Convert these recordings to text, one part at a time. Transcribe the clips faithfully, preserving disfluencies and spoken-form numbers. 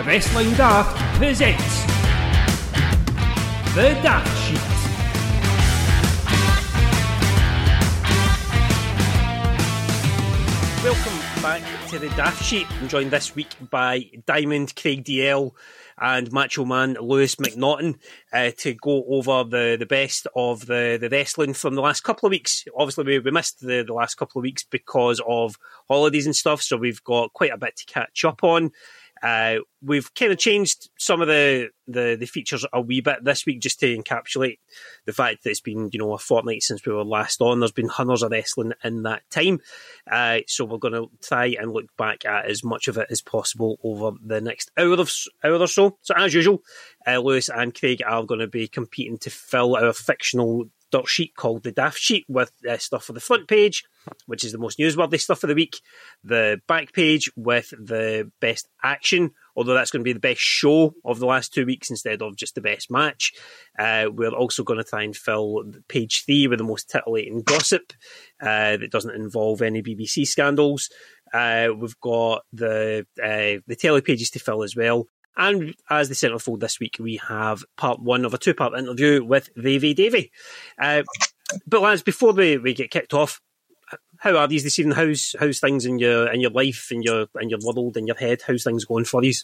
Wrestling Daft presents The Daft Sheet. Welcome back to The Daft Sheet. I'm joined this week by Diamond Craig D L and Macho Man Lewis McNaughton uh, to go over the, the best of the, the wrestling from the last couple of weeks. Obviously, we, we missed the, the last couple of weeks because of holidays and stuff, so we've got quite a bit to catch up on. Uh, we've kind of changed some of the, the, the features a wee bit this week just to encapsulate the fact that it's been, you know, a fortnight since we were last on. There's been hundreds of wrestling in that time. Uh, so we're going to try and look back at as much of it as possible over the next hour, of, hour or so. So as usual, uh, Lewis and Craig are going to be competing to fill our fictional dirt sheet called the Daft Sheet with uh, stuff for the front page, which is the most newsworthy stuff of the week, the back page with the best action, although that's going to be the best show of the last two weeks instead of just the best match. Uh, we're also going to try and fill page three with the most titillating gossip uh, that doesn't involve any B B C scandals. Uh, we've got the uh, the telly pages to fill as well. And as the centrefold this week, we have part one of a two-part interview with Davey Davey. Uh, but lads, before we, we get kicked off, how are these this evening? How's how's things in your in your life, in your in your world, in your head? How's things going for these?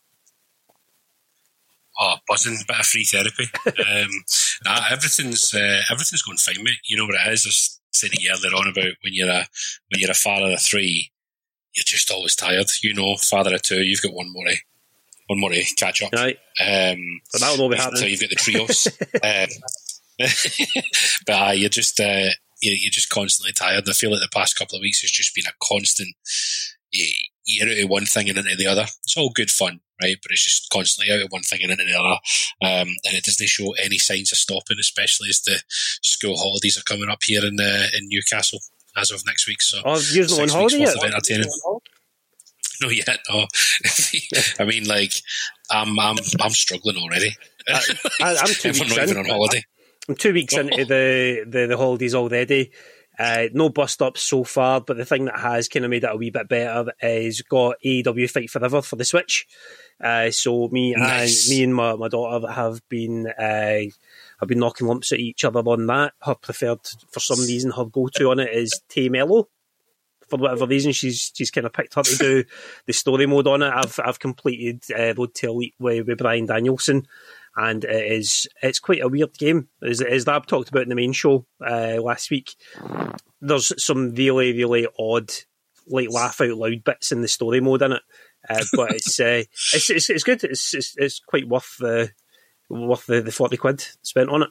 Oh, buzzing, bit of free therapy. um, nah, everything's uh, everything's going fine, mate. You know what it is. I was saying to you earlier on about when you're a when you're a father of three, you're just always tired. You know, father of two, you've got one more. Eh? One more to catch up. Right. Um, but that'll all be happening. So you've got the trios. um, but uh, you're just uh, you're, you're just constantly tired. I feel like the past couple of weeks has just been a constant. You're out of one thing and into the other. It's all good fun, right? But it's just constantly out of one thing and into the other. Um, and it doesn't show any signs of stopping, especially as the school holidays are coming up here in uh, in Newcastle as of next week. So, oh, you're not on holiday yet? No, yet no. I mean, like, I'm I'm I'm struggling already. I, I, I'm two weeks weeks not in. even on holiday. I'm two weeks oh. into the, the, the holidays already. Uh, no bust ups so far, but the thing that has kind of made it a wee bit better is got A E W Fight Forever for the Switch. Uh, so me nice. and me and my, my daughter have been uh, have been knocking lumps at each other on that. Her preferred, for some reason, her go to on it is Tay Mello. For whatever reason, she's she's kind of picked her to do the story mode on it. I've I've completed uh, Road to Elite with, with Brian Danielson, and it is it's quite a weird game. As as Dab talked about in the main show uh, last week, there's some really really odd, like laugh out loud bits in the story mode in it, uh, but it's, uh, it's it's it's good. It's it's, it's quite worth the worth the, the forty quid spent on it.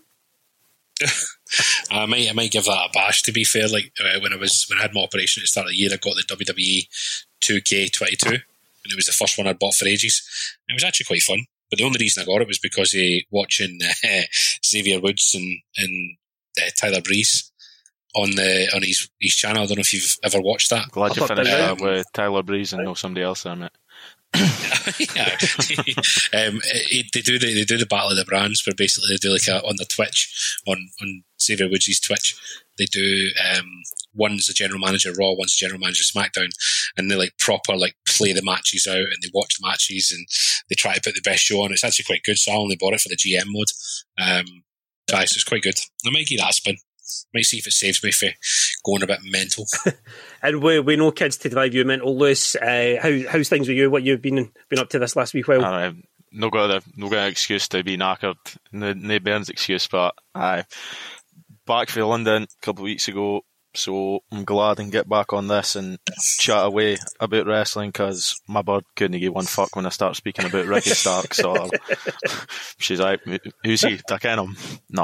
I might, I might give that a bash. To be fair, like uh, when I was when I had my operation at the start of the year, I got the W W E two K twenty-two, and it was the first one I'd bought for ages. It was actually quite fun, but the only reason I got it was because of watching uh, Xavier Woods and and uh, Tyler Breeze on the on his his channel. I don't know if you've ever watched that. Glad you finished that with Tyler Breeze and not somebody else on it. yeah, um, it, they do the they do the Battle of the Brands, where basically they do like a, on the Twitch on on Xavier Woods' Twitch. They do um, one's a general manager of Raw, one's a general manager of SmackDown, and they like proper like play the matches out and they watch the matches and they try to put the best show on. It's actually quite good, so I only bought it for the G M mode. Um, guys, it's quite good. I might give that a spin. Might see if it saves me for going a bit mental. And we we know kids to drive you mental, Lewis. Uh, how how's things with you? What you've been been up to this last week? Well, I no got a no got an excuse to be knackered. No, no Burns excuse, but I back for London a couple of weeks ago. So I'm glad I can get back on this and chat away about wrestling because my bird couldn't give one fuck when I start speaking about Ricky Stark. So I'll, she's like, "Who's he? I ken him." No.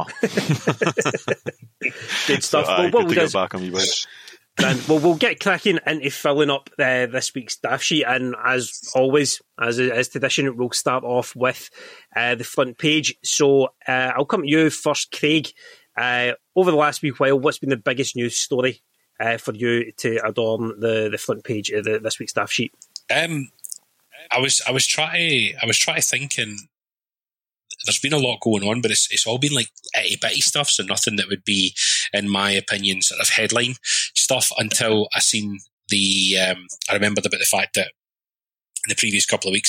Good stuff. So, well, aye, what good we'll to do get back on me, bud. And well, we'll get cracking into filling up uh, this week's Daft Sheet, and as always, as is tradition, we'll start off with uh, the front page. So uh, I'll come to you first, Craig. Uh, over the last week while, what's been the biggest news story uh, for you to adorn the, the front page of the, this week's Daft Sheet? Um, I was I was trying I was trying to think, and there's been a lot going on, but it's it's all been like itty bitty stuff, so nothing that would be, in my opinion, sort of headline stuff until I seen the. Um, I remembered about the fact that in the previous couple of weeks,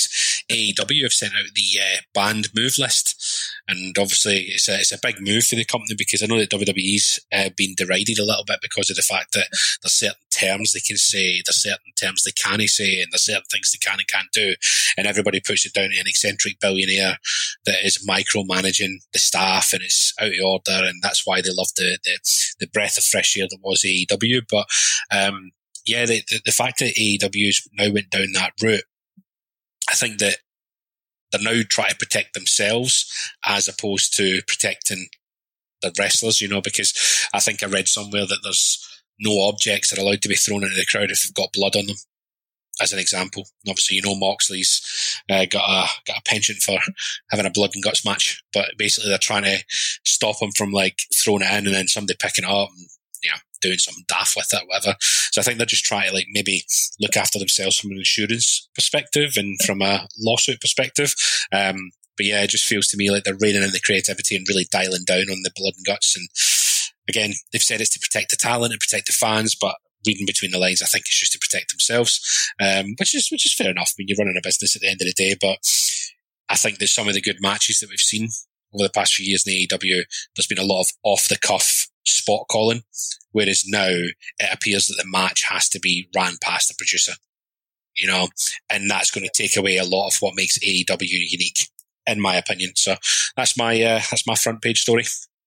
A E W have sent out the uh, banned move list, and obviously it's a, it's a big move for the company, because I know that W W E's uh, been derided a little bit because of the fact that there's certain terms they can say, there's certain terms they can't say, and there's certain things they can and can't do, and everybody puts it down to an eccentric billionaire that is micromanaging the staff, and it's out of order, and that's why they love the, the, the breath of fresh air that was A E W. But um, yeah, the, the, the fact that A E W's now went down that route, I think that they're now trying to protect themselves as opposed to protecting the wrestlers, you know, because I think I read somewhere that there's no objects that are allowed to be thrown into the crowd if they've got blood on them, as an example. And obviously, you know, Moxley's uh, got a got a penchant for having a blood and guts match, but basically they're trying to stop him from like throwing it in and then somebody picking it up and, you know, doing something daft with it, whatever. So I think they're just trying to like maybe look after themselves from an insurance perspective and from a lawsuit perspective. Um, but yeah, it just feels to me like they're reining in the creativity and really dialing down on the blood and guts. And again, they've said it's to protect the talent and protect the fans, but reading between the lines, I think it's just to protect themselves, um, which is which is fair enough. I mean, you're running a business at the end of the day, but I think that some of the good matches that we've seen over the past few years in A E W, there's been a lot of off-the-cuff spot calling, whereas now it appears that the match has to be ran past the producer, you know, and that's going to take away a lot of what makes A E W unique, in my opinion. So that's my uh, that's my front page story.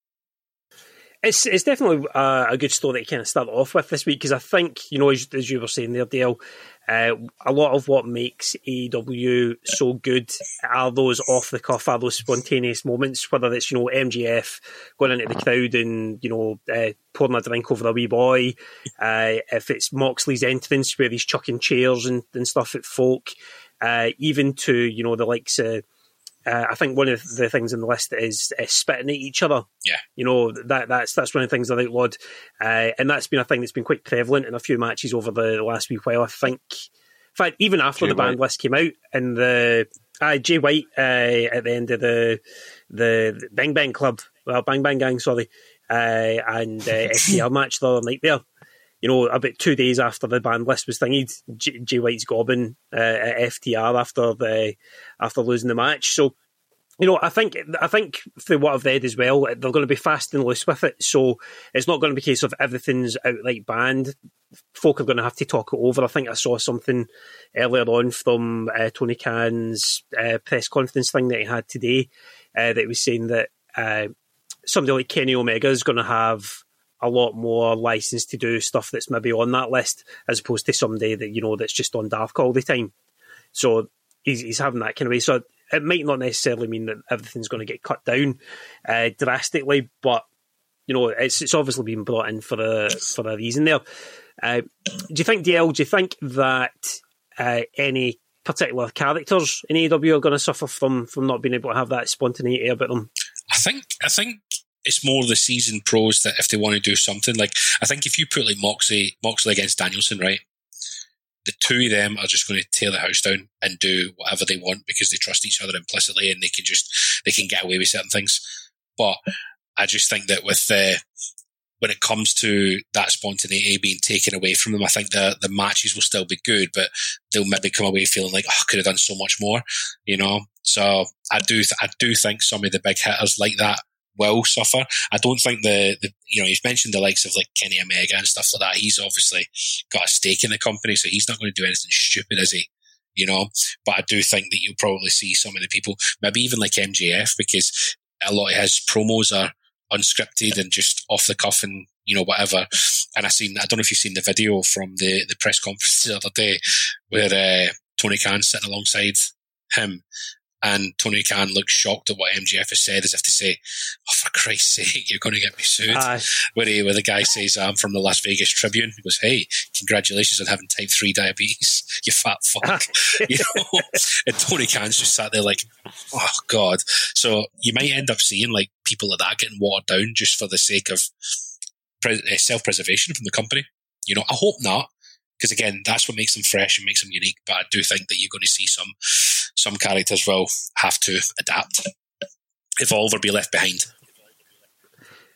It's it's definitely a, a good story to kind of start off with this week, because I think, you know, as, as you were saying there, Dale, uh, a lot of what makes A E W so good are those off-the-cuff, are those spontaneous moments, whether it's, you know, M J F going into the crowd and, you know, uh, pouring a drink over a wee boy, uh, if it's Moxley's entrance where he's chucking chairs and, and stuff at folk, uh, even to, you know, the likes of, Uh, I think one of the things on the list is uh, spitting at each other. Yeah, you know, that that's that's one of the things that outlawed, uh, and that's been a thing that's been quite prevalent in a few matches over the last wee while. I think, in fact, even after Jay the band White. list came out, and the uh, Jay White uh, at the end of the the Bang Bang Club, well, Bang Bang Gang, sorry, uh, and uh, F T R match the other night there. You know, about two days after the band list was thingied, J- Jay White's gobbing uh, at F T R after the after losing the match. So, you know, I think I think for what I've read as well, they're going to be fast and loose with it. So it's not going to be a case of everything's outright banned. Folk are going to have to talk it over. I think I saw something earlier on from uh, Tony Khan's uh, press conference thing that he had today uh, that was saying that uh, somebody like Kenny Omega is going to have a lot more license to do stuff that's maybe on that list, as opposed to somebody that, you know, that's just on Dark all the time. So he's, he's having that kind of way. So it might not necessarily mean that everything's going to get cut down uh, drastically, but, you know, it's it's obviously been brought in for a for a reason there. Uh, do you think, D L, do you think that uh, any particular characters in A E W are going to suffer from from not being able to have that spontaneity about them? I think I think it's more the seasoned pros that if they want to do something, like, I think if you put like Moxley Moxley against Danielson, right, the two of them are just going to tear the house down and do whatever they want because they trust each other implicitly and they can just they can get away with certain things. But I just think that with the when it comes to that spontaneity being taken away from them, I think the the matches will still be good, but they'll maybe come away feeling like, oh, I could have done so much more, you know. So I do th- I do think some of the big hitters like that will suffer. I don't think the, the you know, you've mentioned the likes of like Kenny Omega and stuff like that. He's obviously got a stake in the company, so he's not going to do anything stupid, is he? You know, but I do think that you'll probably see some of the people, maybe even like M J F, because a lot of his promos are unscripted and just off the cuff and, you know, whatever. And I seen, I don't know if you've seen the video from the, the press conference the other day where uh, Tony Khan sitting alongside him. And Tony Khan looks shocked at what M J F has said, as if to say, oh, for Christ's sake, you're going to get me sued. Aye. Where, he, where the guy says, I'm from the Las Vegas Tribune. He goes, hey, congratulations on having type three diabetes, you fat fuck. You know? And Tony Khan's just sat there like, oh, God. So you might end up seeing like people like that getting watered down just for the sake of pre- self-preservation from the company. You know, I hope not. Because again, that's what makes them fresh and makes them unique. But I do think that you're going to see some some characters will have to adapt, evolve, or be left behind.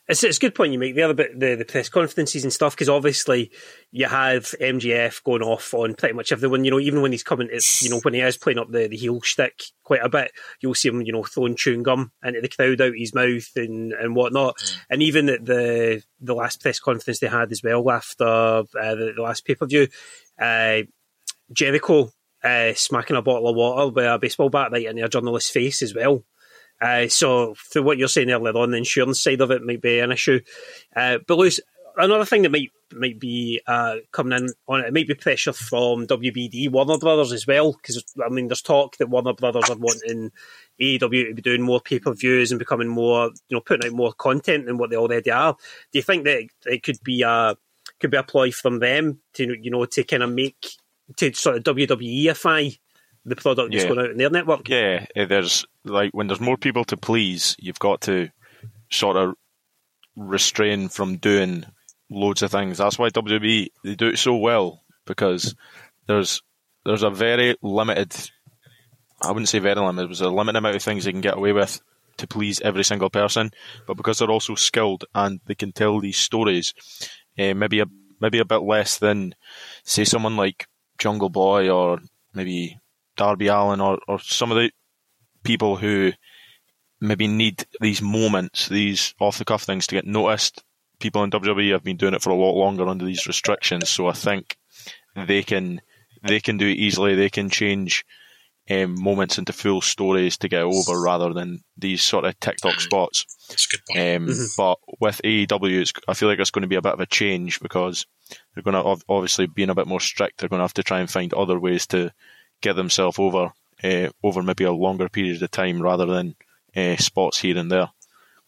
It's, it's a good point you make there about the, the press conferences and stuff, because obviously you have M J F going off on pretty much everyone, you know, even when he's coming, it's, you know, when he is playing up the, the heel shtick quite a bit, you'll see him, you know, throwing chewing gum into the crowd out his mouth and, and whatnot. Mm. And even at the the last press conference they had as well after uh, the, the last pay-per-view, uh, Jericho uh, smacking a bottle of water with a baseball bat right into a journalist's face as well. Uh, so, through what you're saying earlier on, the insurance side of it might be an issue. Uh, but, Lewis, another thing that might might be uh, coming in on it, it might be pressure from W B D, Warner Brothers as well, because, I mean, there's talk that Warner Brothers are wanting A E W to be doing more pay-per-views and becoming more, you know, putting out more content than what they already are. Do you think that it could be a, could be a ploy from them to, you know, to kind of make, to sort of W W E-ify the product that's yeah. going out in their network? Yeah, there's, like, when there's more people to please, you've got to sort of restrain from doing loads of things. That's why W W E, they do it so well, because there's there's a very limited, I wouldn't say very limited, there's a limited amount of things they can get away with to please every single person, but because they're also skilled and they can tell these stories, uh, maybe a maybe a bit less than, say, someone like Jungle Boy or maybe Darby Allin or, or some of the people who maybe need these moments, these off-the-cuff things to get noticed. People in W W E have been doing it for a lot longer under these restrictions, so I think they can they can do it easily. They can change um, moments into full stories to get over rather than these sort of TikTok spots. That's a good point. Um, mm-hmm. But with A E W, it's, I feel like it's going to be a bit of a change, because they're going to obviously, being a bit more strict, they're going to have to try and find other ways to get themselves over uh, over maybe a longer period of time rather than uh, spots here and there.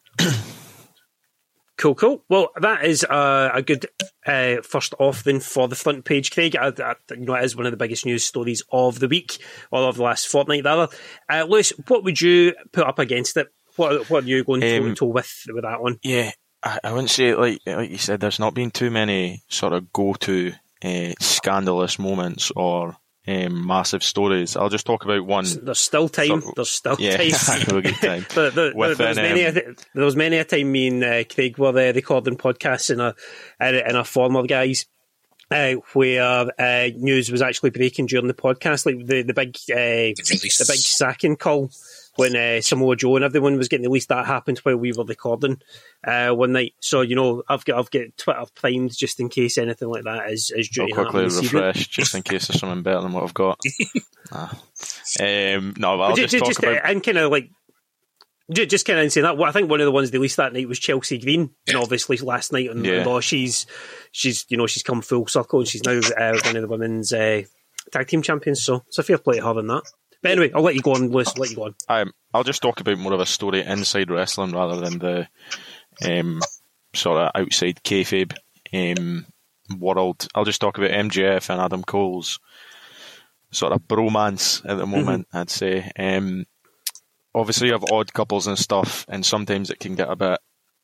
Cool, cool. Well, that is uh, a good uh, first off then for the front page, Craig. I, I, you know, it is one of the biggest news stories of the week, or of the last fortnight, rather. Uh, Lewis, what would you put up against it? What, what are you going toe to toe with with that one? Yeah, I, I wouldn't say, like like you said, there's not been too many sort of go-to uh, scandalous moments or Um, massive stories. I'll just talk about one. There's still time. So, There's still yeah, time. Have a good time. there, there, Within, there, was many, um, a, there was many a time me and uh, Craig were uh, recording podcasts in a in a former guys uh, where uh, news was actually breaking during the podcast, like the the big uh, the big sacking call when uh, Samoa Joe and everyone was getting released. That happened while we were recording uh, one night. So, you know, I've got I've got Twitter primed just in case anything like that is, is due I'll to quickly happen. refresh just in case there's something better than what I've got. nah. um, no, but I'll just, just talk just, about... And kind of like, just, just kind of saying that, well, I think one of the ones they released that night was Chelsea Green. Yeah. And obviously last night on yeah. Raw, she's, she's, you know, she's come full circle and she's now uh, one of the women's uh, tag team champions. So it's a fair play to her in that. But anyway, I'll let you go on, Lewis. I'll let you go on. Um, I'll just talk about more of a story inside wrestling rather than the um, sort of outside kayfabe um, world. I'll just talk about M J F and Adam Cole's sort of bromance at the moment, mm-hmm. I'd say. Um, obviously, you have odd couples and stuff, and sometimes it can get a bit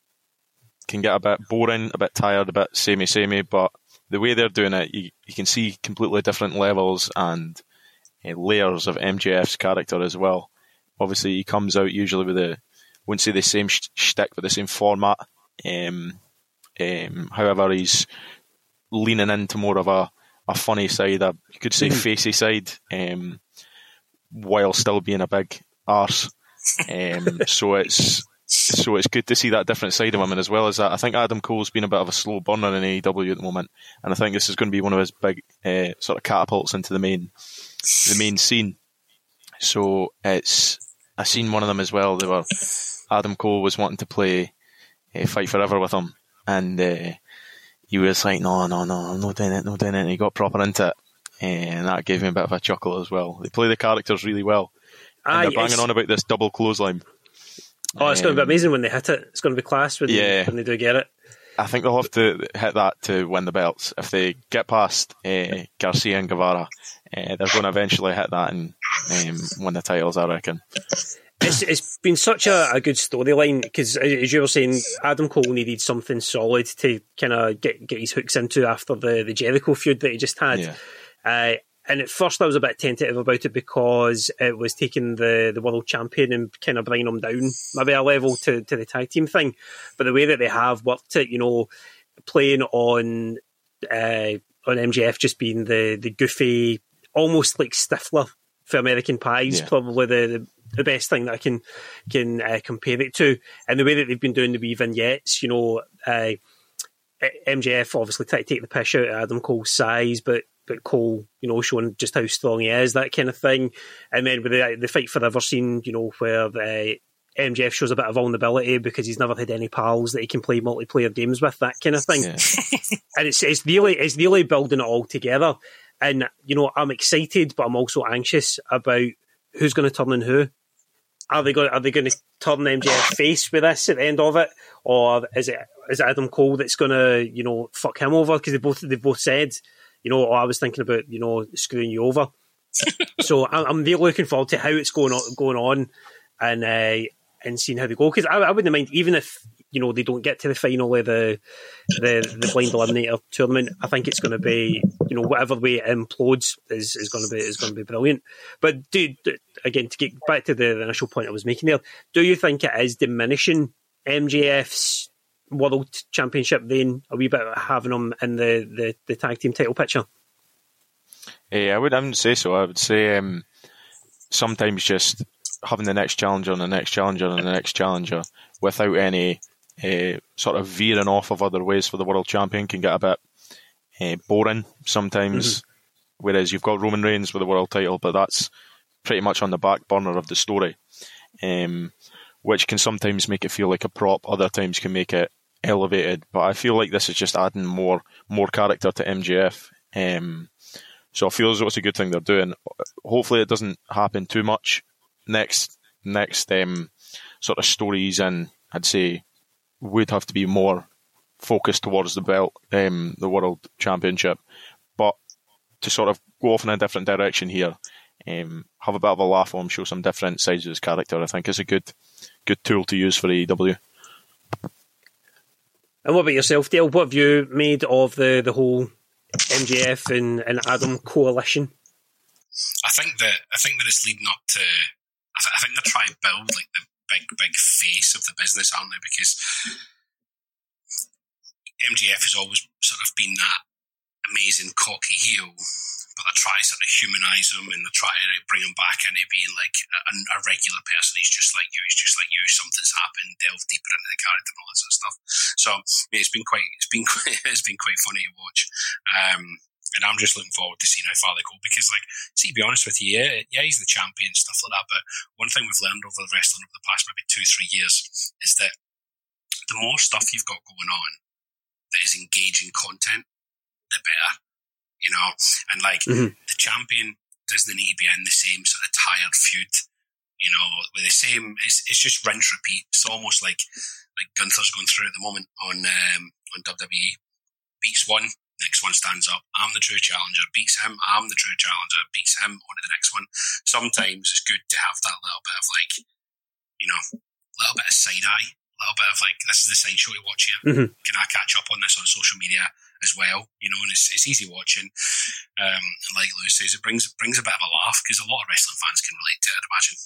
can get a bit boring, a bit tired, a bit samey-samey, but the way they're doing it, you, you can see completely different levels and layers of M J F's character as well. Obviously, he comes out usually with a, wouldn't say the same sh- shtick, but the same format. Um, um, however, he's leaning into more of a, a funny side, a, you could say facey side, um, while still being a big arse. Um, so it's so it's good to see that different side of him, and as well as that, I think Adam Cole's been a bit of a slow burner in A E W at the moment, and I think this is going to be one of his big uh, sort of catapults into the main. the main scene. So it's I seen one of them as well. They were Adam Cole was wanting to play uh, Fight Forever with him, and uh, he was like, no, no, no, I'm not doing it, not doing it. And he got proper into it, and that gave me a bit of a chuckle as well. They play the characters really well, and Aye, they're banging on about this double clothesline. Oh, it's um, going to be amazing when they hit it. It's going to be class when, yeah. they, when they do get it. I think they'll have to hit that to win the belts. If they get past uh, Garcia and Guevara, uh, they're going to eventually hit that and um, win the titles, I reckon. It's It's been such a, a good storyline because, as you were saying, Adam Cole needed something solid to kind of get, get his hooks into after the, the Jericho feud that he just had. Yeah. Uh, and at first I was a bit tentative about it because it was taking the, the world champion and kind of bringing them down maybe a level to, to the tag team thing. But the way that they have worked it, you know, playing on uh, on M J F just being the, the goofy, almost like Stifler for American Pie is yeah. probably the, the the best thing that I can can uh, compare it to. And the way that they've been doing the wee vignettes, you know, uh, M J F obviously tried to take the piss out of Adam Cole's size, but but Cole, you know, showing just how strong he is, that kind of thing. And then with the, the Fight Forever scene, you know, where uh, M J F shows a bit of vulnerability because he's never had any pals that he can play multiplayer games with, that kind of thing. Yeah. And it's it's really it's really building it all together. And, you know, I'm excited, but I'm also anxious about who's going to turn on who. Are they going? Are they going to turn M J F face with this at the end of it, or is it is it Adam Cole that's going to, you know, fuck him over? Because they both they both said, you know, oh, I was thinking about, you know, screwing you over. So I'm, I'm really looking forward to how it's going on, going on, and uh, and seeing how they go. Because I, I wouldn't mind even if, you know, they don't get to the final of the the, the Blind Eliminator tournament. I think it's going to be, you know, whatever way it implodes is, is going to be is going to be brilliant. But do, do, again, to get back to the, the initial point I was making there, do you think it is diminishing M J F's World Championship reign a wee bit, having him in the, the, the tag team title picture? Yeah, I, would, I wouldn't say so. I would say um, sometimes just having the next challenger and the next challenger and the next challenger without any uh, sort of veering off of other ways for the world champion can get a bit uh, boring sometimes. Mm-hmm. Whereas you've got Roman Reigns with the world title, but that's pretty much on the back burner of the story, um, which can sometimes make it feel like a prop. Other times can make it elevated. But I feel like this is just adding more more character to M J F. Um, so I feel as though it's a good thing they're doing. Hopefully it doesn't happen too much. Next, next um, sort of stories, and I'd say would have to be more focused towards the belt, um, the World Championship. But to sort of go off in a different direction here, um, have a bit of a laugh on him, show some different sides of his character, I think is a good, good tool to use for A E W. And what about yourself, Dale? What have you made of the, the whole M J F and, and Adam coalition? I think that I think that it's leading up to. I, th- I think they're trying to build like the big, big face of the business, aren't they? Because M J F has always sort of been that amazing cocky heel, but they try to sort of humanise him and they try to bring him back into being like a, a regular person. He's just like you. He's just like you. Something's happened. Delve deeper into the character and all that sort of stuff. So yeah, it's been quite. It's been quite. It's been quite funny to watch. Um, And I'm just looking forward to seeing how far they go because, like, see, to be honest with you, yeah, yeah, he's the champion, stuff like that. But one thing we've learned over the wrestling over the past maybe two, three years is that the more stuff you've got going on that is engaging content, the better, you know. And like mm-hmm. the champion doesn't need to be in the same sort of tired feud, you know, with the same. It's it's just rinse repeat. It's almost like like Gunther's going through at the moment on um, on W W E. Beats one. Next one stands up. I'm the true challenger. Beats him. I'm the true challenger. Beats him. On to the next one. Sometimes it's good to have that little bit of like, you know, a little bit of side eye, a little bit of like, this is the side show to watch here. Mm-hmm. Can I catch up on this on social media as well? You know, and it's it's easy watching. Um, and like Lewis says, it brings it brings a bit of a laugh because a lot of wrestling fans can relate to it, I'd imagine.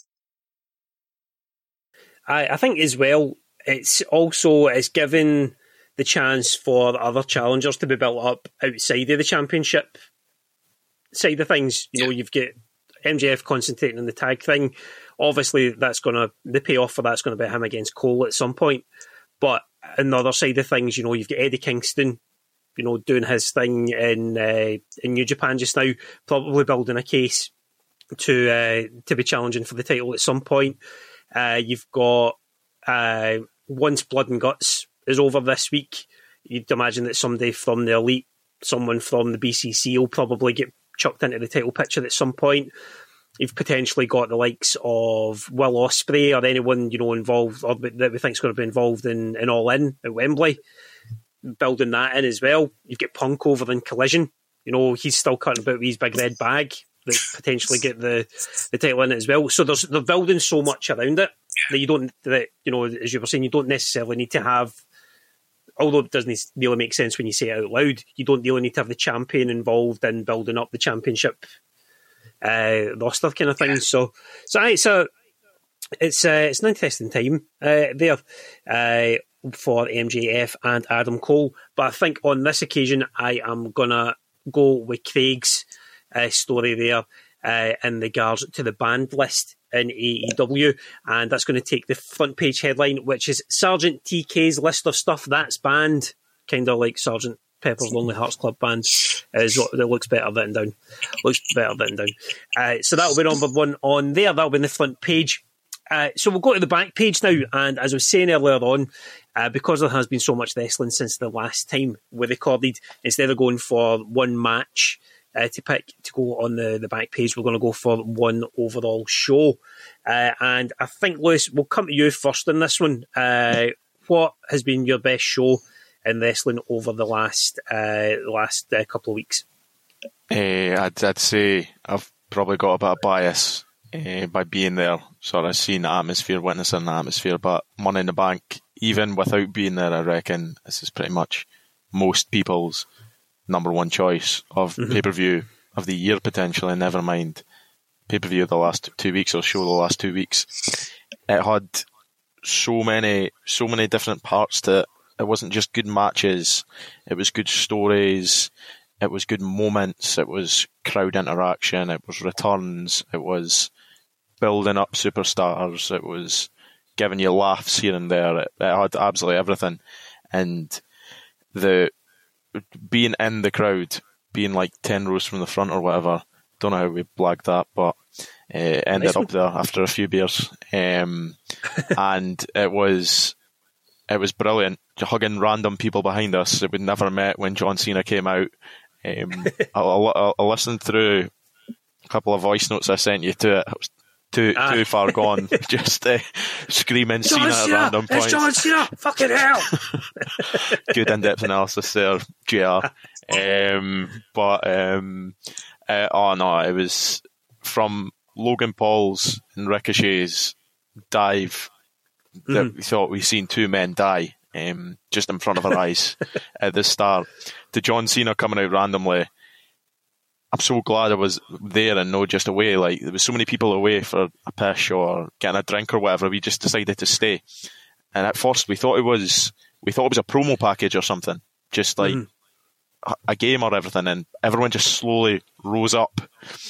I I think as well, it's also it's given the chance for other challengers to be built up outside of the championship side of things. You know, you've got M J F concentrating on the tag thing. Obviously, that's going to the payoff for that's going to be him against Cole at some point. But on the other side of things, you know, you've got Eddie Kingston, you know, doing his thing in uh, in New Japan just now, probably building a case to uh, to be challenging for the title at some point. Uh, you've got uh, once Blood and Guts is over this week, you'd imagine that somebody from the Elite, someone from the B C C will probably get chucked into the title picture at some point. You've potentially got the likes of Will Ospreay or anyone, you know, involved or that we think is going to be involved in, in All In at Wembley, building that in as well. You've got Punk over in Collision. You know, he's still cutting about with his big red bag that potentially get the, the title in it as well. So there's they're building so much around it that you don't, that, you know, as you were saying, you don't necessarily need to have, although it doesn't really make sense when you say it out loud, you don't really need to have the champion involved in building up the championship uh, roster kind of thing. So, so aye, so it's uh, it's an interesting time uh, there uh, for M J F and Adam Cole. But I think on this occasion, I am gonna go with Craig's uh, story there uh, in regards to the banned list in A E W, and that's going to take the front page headline, which is Sergeant T K's list of stuff that's banned, kind of like Sergeant Pepper's Lonely Hearts Club Band. Is what it looks better written down. Looks better written down. Uh, so that'll be number one on there. That'll be in the front page. Uh, so we'll go to the back page now, and as I was saying earlier on, uh, because there has been so much wrestling since the last time we recorded, instead of going for one match uh, to pick to go on the, the back page, we're going to go for one overall show. Uh, and I think, Lewis, we'll come to you first on this one. Uh, what has been your best show in wrestling over the last uh, last uh, couple of weeks? Uh, I'd, I'd say I've probably got a bit of bias uh, by being there, sort of seeing the atmosphere, witnessing the atmosphere, but Money in the Bank, even without being there, I reckon this is pretty much most people's number one choice of mm-hmm. pay-per-view of the year, potentially, never mind pay-per-view of the last two weeks or show the last two weeks. It had so many, so many different parts to it. It wasn't just good matches, it was good stories, it was good moments, it was crowd interaction, it was returns, it was building up superstars, it was giving you laughs here and there, it, it had absolutely everything. And the being in the crowd, being like ten rows from the front or whatever, don't know how we blagged that, but uh, ended nice up there after a few beers. Um, and it was... It was brilliant, hugging random people behind us that we'd never met when John Cena came out. Um, I, I, I listened through a couple of voice notes I sent you to it. It was too ah. too far gone, just uh, screaming John Cena, Cena at random points. It's John Cena! Fucking hell! Good in-depth analysis there, J R. Um, but, um, uh, oh no, it was from Logan Paul's and Ricochet's dive that mm. we thought we'd seen two men die um, just in front of our eyes at the start, to John Cena coming out randomly. I'm so glad I was there and not just away. Like, there was so many people away for a piss or getting a drink or whatever. We just decided to stay. And at first we thought it was we thought it was a promo package or something, just like mm. a, a game or everything. And everyone just slowly rose up.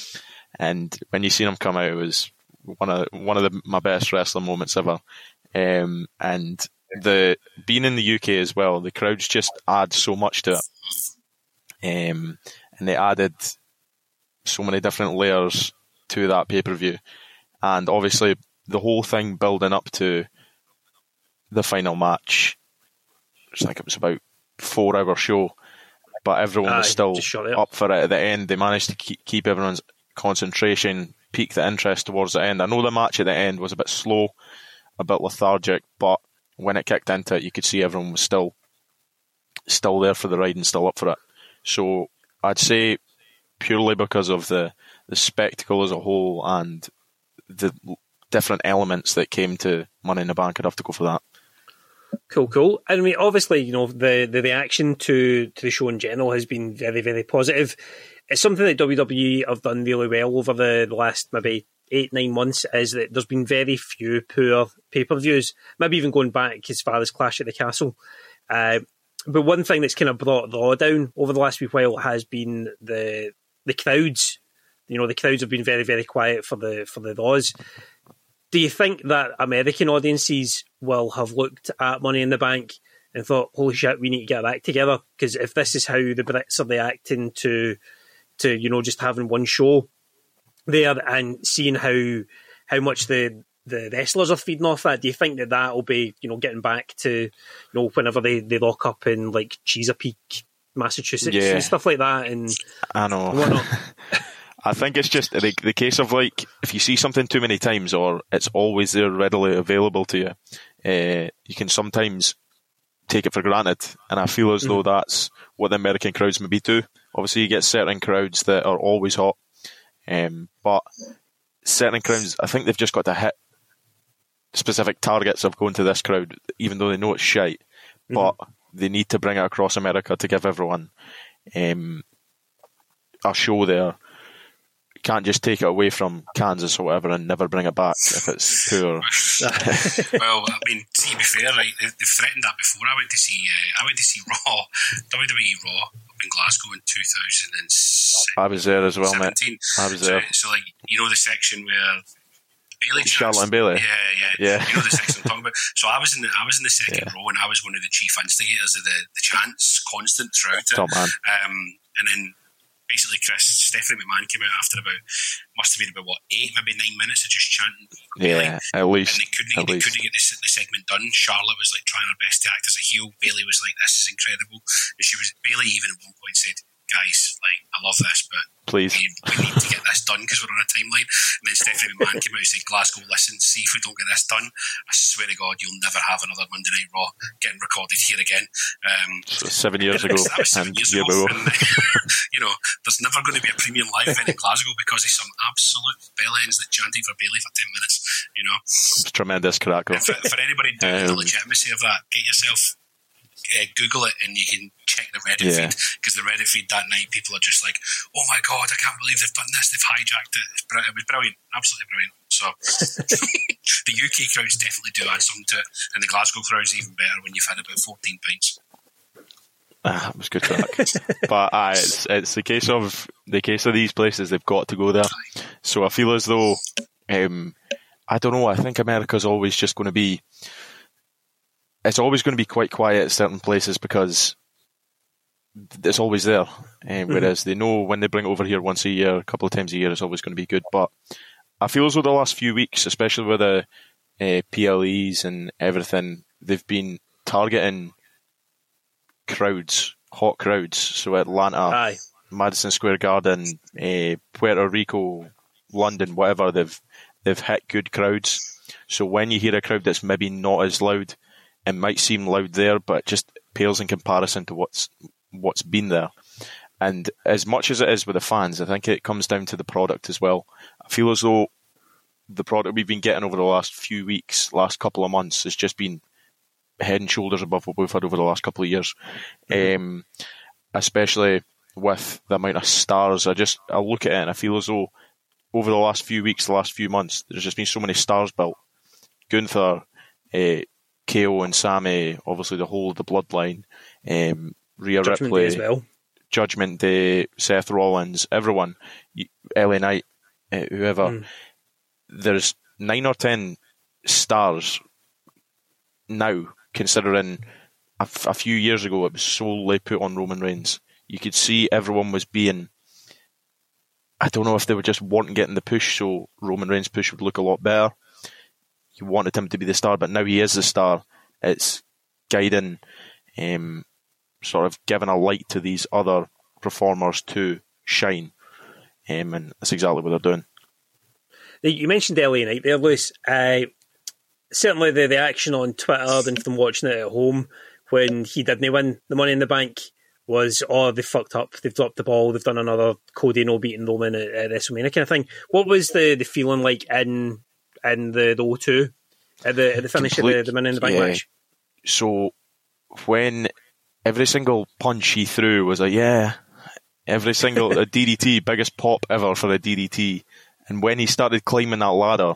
And when you seen him come out, it was one of one of the, my best wrestling moments ever. Um, and the being in the U K as well, the crowds just add so much to it. Um, and they added so many different layers to that pay-per-view. And obviously the whole thing building up to the final match, it's like it was about a four hour show, but everyone was still up for it at the end. They managed to keep, keep everyone's concentration, pique the interest towards the end. I know the match at the end was a bit slow, a bit lethargic, but when it kicked into it, you could see everyone was still still there for the ride and still up for it. So I'd say purely because of the, the spectacle as a whole and the different elements that came to Money in the Bank, I'd have to go for that. Cool, cool. I mean, obviously, you know, the, the reaction to, to the show in general has been very, very positive. It's something that W W E have done really well over the, the last maybe eight, nine months, is that there's been very few poor pay-per-views, maybe even going back as far as Clash at the Castle. Uh, but one thing that's kind of brought Raw down over the last wee while has been the the crowds. You know, the crowds have been very, very quiet for the for the Raws. Do you think that American audiences will have looked at Money in the Bank and thought, holy shit, we need to get our act together? Because if this is how the Brits are reacting to, to you know, just having one show there and seeing how how much the, the wrestlers are feeding off that, do you think that that will be, you know, getting back to, you know, whenever they, they lock up in, like, Chesapeake, Massachusetts yeah. and stuff like that? And I know. I think it's just the, the case of, like, if you see something too many times or it's always there readily available to you, uh, you can sometimes take it for granted. And I feel as mm-hmm. though that's what the American crowds maybe do. Obviously, you get certain crowds that are always hot, um, but certain crowds, I think they've just got to hit specific targets of going to this crowd, even though they know it's shite. Mm-hmm. But they need to bring it across America to give everyone um, a show there. can't just take it away from Kansas or whatever and never bring it back if it's poor. Well, I mean, to be fair, right, they've, they've threatened that before. I went to see, uh, I went to see Raw, W W E Raw up in Glasgow in two thousand seventeen. I was there as well, mate. I was there. So, so, like, you know the section where Bailey Charlotte and Bailey. Yeah, yeah, yeah. You know the section I'm talking about. So I was in the I was in the second yeah. row, and I was one of the chief instigators of the, the chants, constant throughout it. Top man. Um, and then basically, Chris Stephanie McMahon came out after about must have been about what eight, maybe nine minutes of just chanting. Bailey. Yeah, at least. And they couldn't, at they least. couldn't get the, the segment done. Charlotte was like trying her best to act as a heel. Bailey was like, "This is incredible." And she was Bailey even at one point said, "Guys, like, I love this, but please, we, we need to get this done because we're on a timeline." And then Stephanie McMahon came out and said, "Glasgow, listen, see if we don't get this done, I swear to God, you'll never have another Monday Night Raw getting recorded here again." Um, so seven years ago, that was seven and years year ago. ago. And, you know, there's never going to be a premium live event in Glasgow because of some absolute bellends that chanted for Bailey for ten minutes. You know, it's tremendous crackle. For, for anybody doubting um, the legitimacy of that, get yourself. Uh, Google it and you can check the Reddit yeah. feed, because the Reddit feed that night, people are just like, "Oh my God, I can't believe they've done this, they've hijacked it." It's br- it was brilliant, absolutely brilliant. So the U K crowds definitely do add something to it, and the Glasgow crowds even better when you've had about fourteen pints. Ah, it was good track. But uh, it's, it's the case of the case of these places, they've got to go there. So I feel as though um, I don't know, I think America's always just going to be it's always going to be quite quiet at certain places because it's always there. Um, whereas mm-hmm. they know when they bring it over here once a year, a couple of times a year, it's always going to be good. But I feel as though the last few weeks, especially with the uh, P L Es and everything, they've been targeting crowds, hot crowds. So Atlanta, Aye. Madison Square Garden, uh, Puerto Rico, London, whatever, they've they've hit good crowds. So when you hear a crowd that's maybe not as loud, it might seem loud there, but it just pales in comparison to what's what's been there. And as much as it is with the fans, I think it comes down to the product as well. I feel as though the product we've been getting over the last few weeks, last couple of months, has just been head and shoulders above what we've had over the last couple of years. Mm-hmm. Um, especially with the amount of stars. I just I look at it and I feel as though over the last few weeks, the last few months, there's just been so many stars built. Gunther, uh, K O and Sammy, obviously the whole of the bloodline, um, Rhea Judgment Ripley, Day as well. Judgment Day, Seth Rollins, everyone, L A Knight, uh, whoever. Mm. There's nine or ten stars now, considering a, f- a few years ago it was solely put on Roman Reigns. You could see everyone was being, I don't know if they were just wanting getting the push so Roman Reigns' push would look a lot better. You wanted him to be the star, but now he is the star. It's guiding, um, sort of giving a light to these other performers to shine. Um, and that's exactly what they're doing. You mentioned L A Knight there, Lewis. Uh, certainly the, the action on Twitter and from watching it at home when he didn't win the Money in the Bank was, oh, they fucked up, they've dropped the ball, they've done another Cody no beating Roman at, at WrestleMania kind of thing. What was the, the feeling like in in the, the O two at the, at the finish Complete, of the, the Money in the Bank yeah. match? So when every single punch he threw was a yeah, every single a D D T, biggest pop ever for a D D T. And when he started climbing that ladder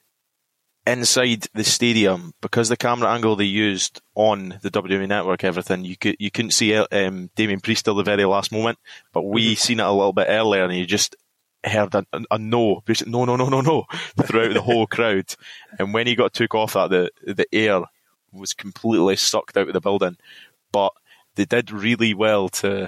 inside the stadium, because the camera angle they used on the W W E Network, everything, you could you couldn't see um, Damien Priest till the very last moment, but we seen it a little bit earlier, and you just heard a, a, a no, no, no, no, no, no, throughout the whole crowd. And when he got took off that, the the air was completely sucked out of the building. But they did really well to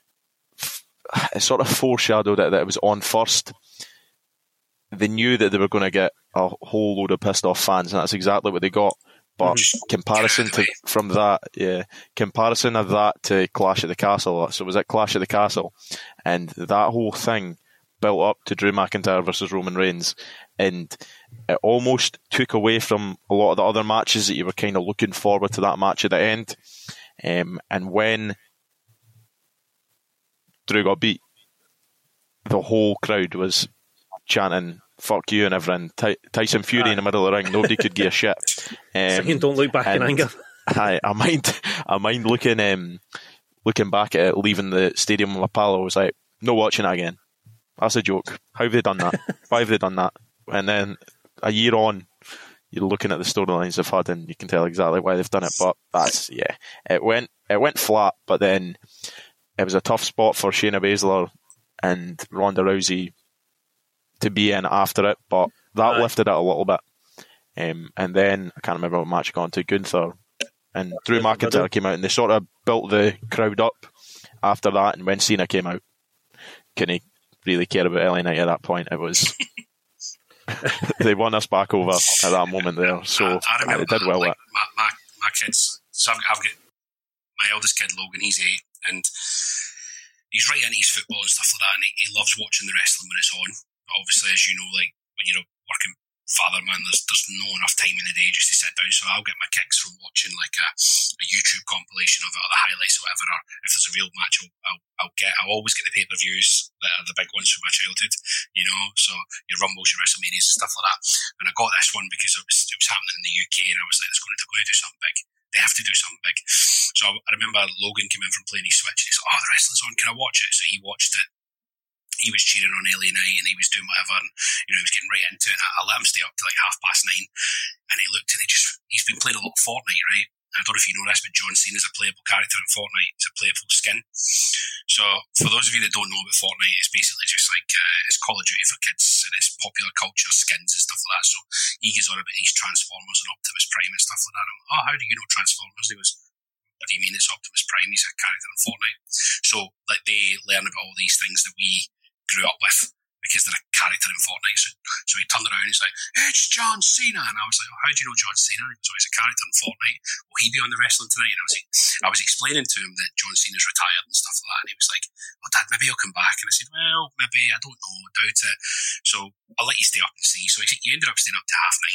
it sort of foreshadowed it that it was on first. They knew that they were going to get a whole load of pissed off fans, and that's exactly what they got. But mm-hmm. comparison to from that, yeah, comparison of that to Clash at the Castle. So it was at Clash at the Castle, and that whole thing built up to Drew McIntyre versus Roman Reigns, and it almost took away from a lot of the other matches that you were kind of looking forward to that match at the end. Um, and when Drew got beat, the whole crowd was chanting "fuck you" and everything. Ty- Tyson Fury in the middle of the ring, nobody could give a shit. Um, Saying don't look back in anger. I, I mind, I mind looking, um, looking back at it, leaving the Stadium of Apollo. I was like, no watching it again. That's a joke. How have they done that? Why have they done that? And then a year on, you're looking at the storylines they've had, and you can tell exactly why they've done it. But that's yeah, it went it went flat. But then it was a tough spot for Shayna Baszler and Ronda Rousey to be in after it, but that right. lifted it a little bit. Um, and then I can't remember what match got on to Gunther and Drew McIntyre came out, and they sort of built the crowd up after that. And when Cena came out, couldn't really care about L A Knight at that point. It was they won us back over at that moment there, so I, I remember, they did well. Like, my, my my kids, so I've, I've got my eldest kid Logan, he's eight, and he's right into his football and stuff like that, and he, he loves watching the wrestling when it's on. But obviously, as you know, like when you're a working father, man, there's there's no enough time in the day just to sit down. So I'll get my kicks from watching like a, a YouTube compilation of it or the highlights or whatever. Or if there's a real match, I'll, I'll, I'll get. I'll always get the pay per views that are the big ones from my childhood. You know, so your Rumbles, your WrestleManias, and stuff like that. And I got this one because it was it was happening in the U K, and I was like, it's going to, going to do something big. They have to do something big. So I remember Logan came in from playing his Switch. And he's like, oh, the wrestling's on. Can I watch it? So he watched it. He was cheering on L A Knight and he was doing whatever, and you know he was getting right into it. And I, I let him stay up to like half past nine, and he looked and he just he's been playing a lot of Fortnite, right? I don't know if you know this, but John Cena's a playable character in Fortnite. It's a playable skin. So for those of you that don't know about Fortnite, it's basically just like uh, it's Call of Duty for kids, and it's popular culture, skins and stuff like that. So he gets on about these Transformers and Optimus Prime and stuff like that. And I'm like, oh, how do you know Transformers? He goes, what do you mean it's Optimus Prime? He's a character in Fortnite. So like they learn about all these things that we grew up with because they're a character in Fortnite. So, so he turned around and he's like, it's John Cena. And I was like, oh, how do you know John Cena? He goes, oh, he's a character in Fortnite. Will he be on the wrestling tonight? And I was I was explaining to him that John Cena's retired and stuff like that. And he was like, well, Dad, maybe he'll come back. And I said, well, maybe, I don't know, I doubt it. So I'll let you stay up and see. So he, he ended up staying up to half nine.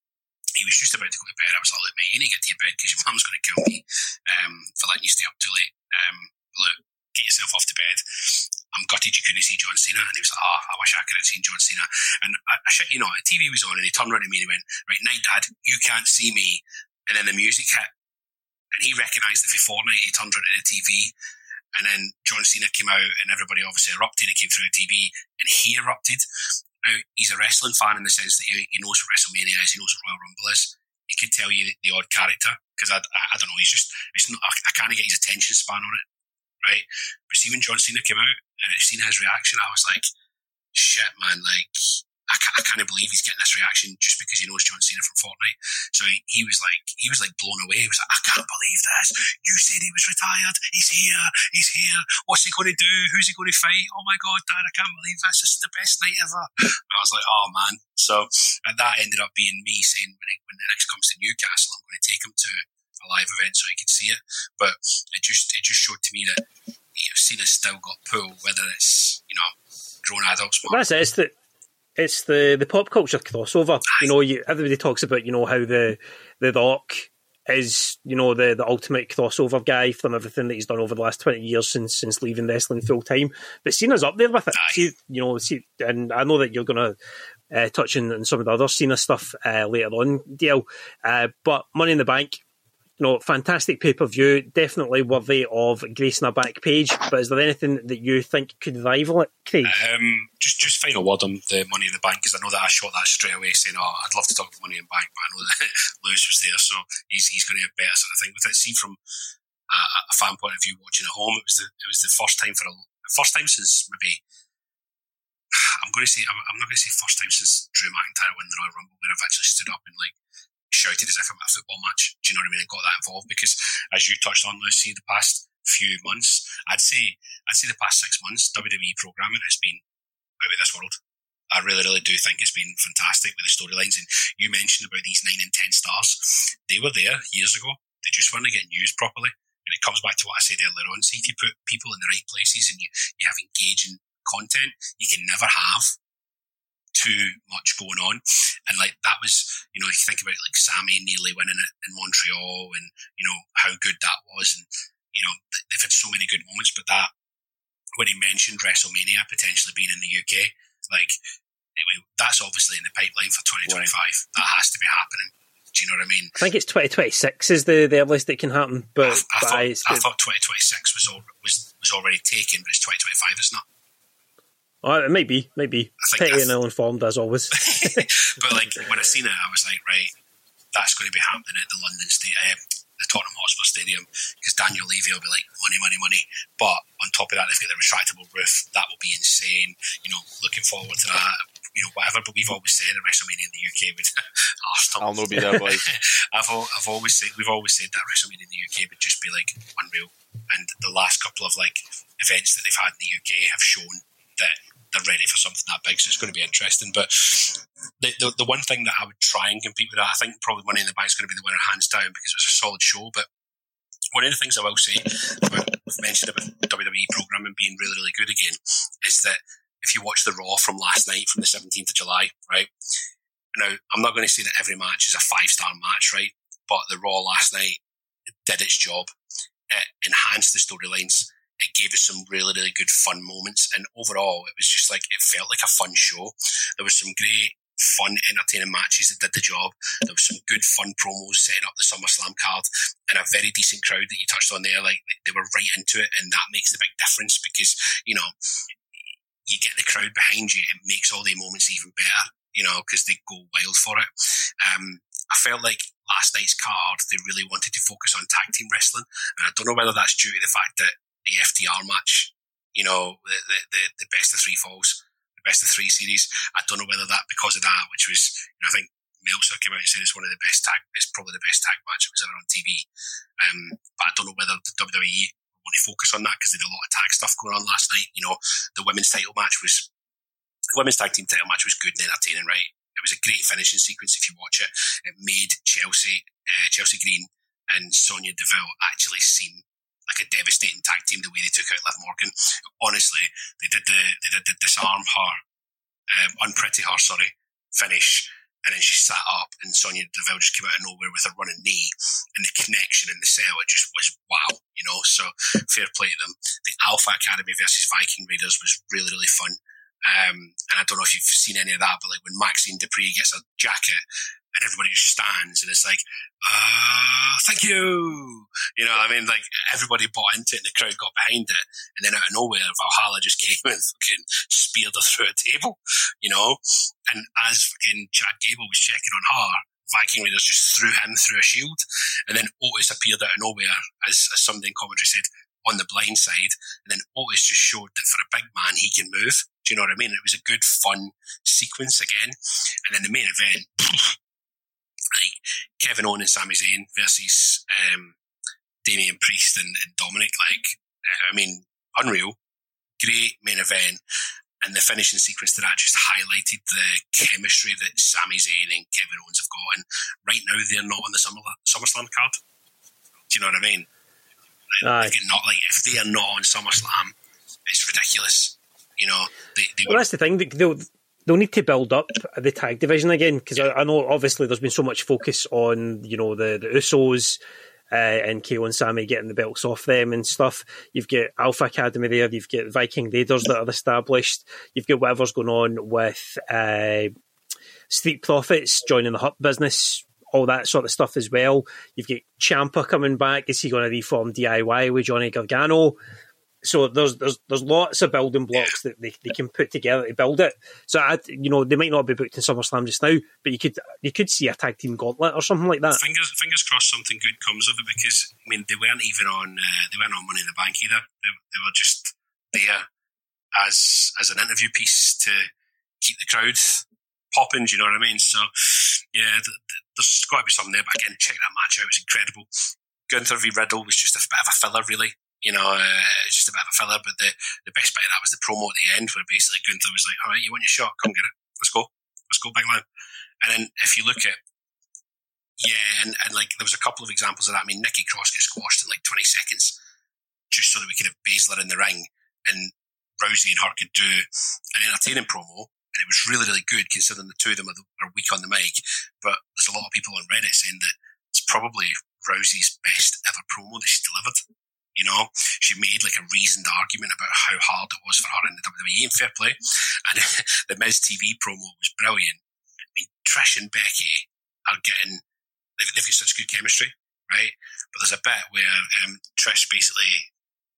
He was just about to go to bed. I was like, look, mate, you need to get to your bed because your mum's going to kill me um, for letting you stay up too late. Um, look, get yourself off to bed. I'm gutted you couldn't see John Cena. And he was like, oh, I wish I could have seen John Cena. And I, I shit you not, the T V was on and he turned around to me and he went, right, night, Dad, you can't see me. And then the music hit. And he recognised that for Fortnite, he turned around to the T V. And then John Cena came out and everybody obviously erupted. He came through the T V and he erupted. Now, he's a wrestling fan in the sense that he, he knows what WrestleMania is, he knows what Royal Rumble is. He could tell you the, the odd character because I, I, I don't know, he's just, it's not, I, I can't get his attention span on it. Right, but see when John Cena came out and I seen his reaction, I was like, "Shit, man! Like, I can't, I can't believe he's getting this reaction just because he knows John Cena from Fortnite." So he, he was like, he was like blown away. He was like, "I can't believe this! You said he was retired. He's here. He's here. What's he going to do? Who's he going to fight? Oh my God, Dad! I can't believe this. This is the best night ever." And I was like, "Oh man!" So and that ended up being me saying, "When, he, when the next comes to Newcastle, I'm going to take him to a live event so he could see it." But it just it just showed to me that you know, Cena's still got pull, whether it's you know grown adults. Well, that's it. It's the it's the, the pop culture crossover. Aye. You know, you, everybody talks about you know how the the Rock is you know the, the ultimate crossover guy from everything that he's done over the last twenty years since since leaving wrestling full time. But Cena's up there with it. See, you know, see, and I know that you're going to. Uh, touching on some of the other Cena stuff uh, later on, D L. Uh, but Money in the Bank, you know, fantastic pay-per-view, definitely worthy of gracing a back page. But is there anything that you think could rival it, Craig? Um, just just final word on the Money in the Bank, because I know that I shot that straight away saying, oh, I'd love to talk about Money in the Bank, but I know that Lewis was there, so he's he's going to have a better sort of thing with it. See, from a, a fan point of view watching at home, it was the it was the first time for a the first time since maybe I'm going to say I'm, I'm not going to say first time since Drew McIntyre won the Royal Rumble where I've actually stood up and like shouted as if I'm at a football match. Do you know what I mean? And got that involved because, as you touched on, Lucy, the past few months, I'd say I'd say the past six months, W W E programming has been out of this world. I really, really do think it's been fantastic with the storylines. And you mentioned about these nine and ten stars. They were there years ago. They just weren't getting used properly. And it comes back to what I said earlier on. See, if you put people in the right places and you, you have engaging content, you can never have too much going on. And like that was, you know, if you think about like Sammy nearly winning it in Montreal and, you know, how good that was. And, you know, they've had so many good moments, but that, when he mentioned WrestleMania potentially being in the U K, like, it, that's obviously in the pipeline for twenty twenty-five. Wow. That has to be happening. Do you know what I mean? I think it's twenty twenty-six is the, the earliest it can happen. But I, I, but thought, I, I thought twenty twenty-six was, all, was was already taken, but it's twenty twenty-five, isn't it? Oh, it might be, might be. Petty and ill-informed, as always. But, like, when I seen it, I was like, right, that's going to be happening at the London State, uh, the Tottenham Hotspur Stadium, because Daniel Levy will be like, money, money, money. But on top of that, they've got the retractable roof. That will be insane. You know, looking forward to that. You know, whatever. But we've always said at WrestleMania in the U K would Arsenal. I'll not be there, boys. I've I've always said we've always said that WrestleMania in the U K would just be like unreal. And the last couple of like events that they've had in the U K have shown that they're ready for something that big. So it's going to be interesting. But the the, the one thing that I would try and compete with that, I think probably Money in the Bank is going to be the winner hands down because it was a solid show. But one of the things I will say about we've mentioned about W W E programming being really really good again is that if you watch the Raw from last night, from the seventeenth of July, right? Now, I'm not going to say that every match is a five-star match, right? But the Raw last night did its job. It enhanced the storylines. It gave us some really, really good fun moments. And overall, it was just like, it felt like a fun show. There was some great, fun, entertaining matches that did the job. There was some good, fun promos setting up the SummerSlam card and a very decent crowd that you touched on there. Like, they were right into it. And that makes the big difference because, you know, you get the crowd behind you, it makes all the moments even better, you know, because they go wild for it. Um, I felt like last night's card, they really wanted to focus on tag team wrestling. And I don't know whether that's due to the fact that the F T R match, you know, the, the, the, the best of three falls, the best of three series. I don't know whether that, because of that, which was, you know, I think Meltzer came out and said it's one of the best tag, it's probably the best tag match that was ever on T V. Um, but I don't know whether the W W E want to focus on that because they did a lot of tag stuff going on last night. You know, the women's title match was, the women's tag team title match was good and entertaining, right? It was a great finishing sequence if you watch it. It made Chelsea, uh, Chelsea Green and Sonya Deville actually seem like a devastating tag team the way they took out Liv Morgan. Honestly, they did the, they did the disarm her, um, unpretty her, sorry, finish. And then she sat up and Sonya Deville just came out of nowhere with a running knee and the connection in the cell, it just was wow, you know, so fair play to them. The Alpha Academy versus Viking Raiders was really, really fun. Um, and I don't know if you've seen any of that, but like when Maxine Dupree gets a jacket and everybody just stands and it's like, uh, thank you. You know, I mean, like everybody bought into it and the crowd got behind it. And then out of nowhere, Valhalla just came and fucking speared her through a table, you know? And as fucking Chad Gable was checking on her, Viking Raiders just threw him through a shield. And then Otis appeared out of nowhere, as, as somebody in commentary said, on the blind side. And then Otis just showed that for a big man, he can move. Do you know what I mean? It was a good, fun sequence again. And then the main event, like Kevin Owens and Sami Zayn versus um, Damian Priest and, and Dominic. Like, I mean, unreal. Great main event. And the finishing sequence to that just highlighted the chemistry that Sami Zayn and Kevin Owens have got. And right now, they're not on the Summer, SummerSlam card. Do you know what I mean? Like, like, not, like, if they are not on SummerSlam, it's ridiculous. You know, they, they well, were, that's the thing. They'll, they'll need to build up the tag division again because I, I know, obviously, there's been so much focus on, you know, the, the Usos uh, and K O and Sami getting the belts off them and stuff. You've got Alpha Academy there. You've got Viking Raiders that are established. You've got whatever's going on with uh, Street Profits joining the Hurt business, all that sort of stuff as well. You've got Ciampa coming back. Is he going to reform D I Y with Johnny Gargano? So there's there's there's lots of building blocks that they, they can put together to build it. So I, you know, they might not be booked in SummerSlam just now, but you could you could see a tag team gauntlet or something like that. Fingers fingers crossed something good comes of it because I mean they weren't even on uh, they weren't on Money in the Bank either. They, they were just there as as an interview piece to keep the crowd popping. Do you know what I mean? So yeah, th- th- there's got to be something there. But again, check that match out; it was incredible. Gunther v Riddle was just a bit of a filler, really. You know, uh, it's just a bit of a filler, but the, the best bit of that was the promo at the end where basically Gunther was like, all right, you want your shot? Come get it. Let's go. Let's go, big man. And then if you look at, yeah, and, and like there was a couple of examples of that. I mean, Nikki Cross gets squashed in like twenty seconds just so that we could have Baszler in the ring and Rousey and her could do an entertaining promo. And it was really, really good considering the two of them are, are weak on the mic. But there's a lot of people on Reddit saying that it's probably Rousey's best ever promo that she delivered. You know, she made like a reasoned argument about how hard it was for her in the W W E, and fair play. And the Miz T V promo was brilliant. I mean, Trish and Becky are getting, they've, they've got such good chemistry, right? But there's a bit where um, Trish basically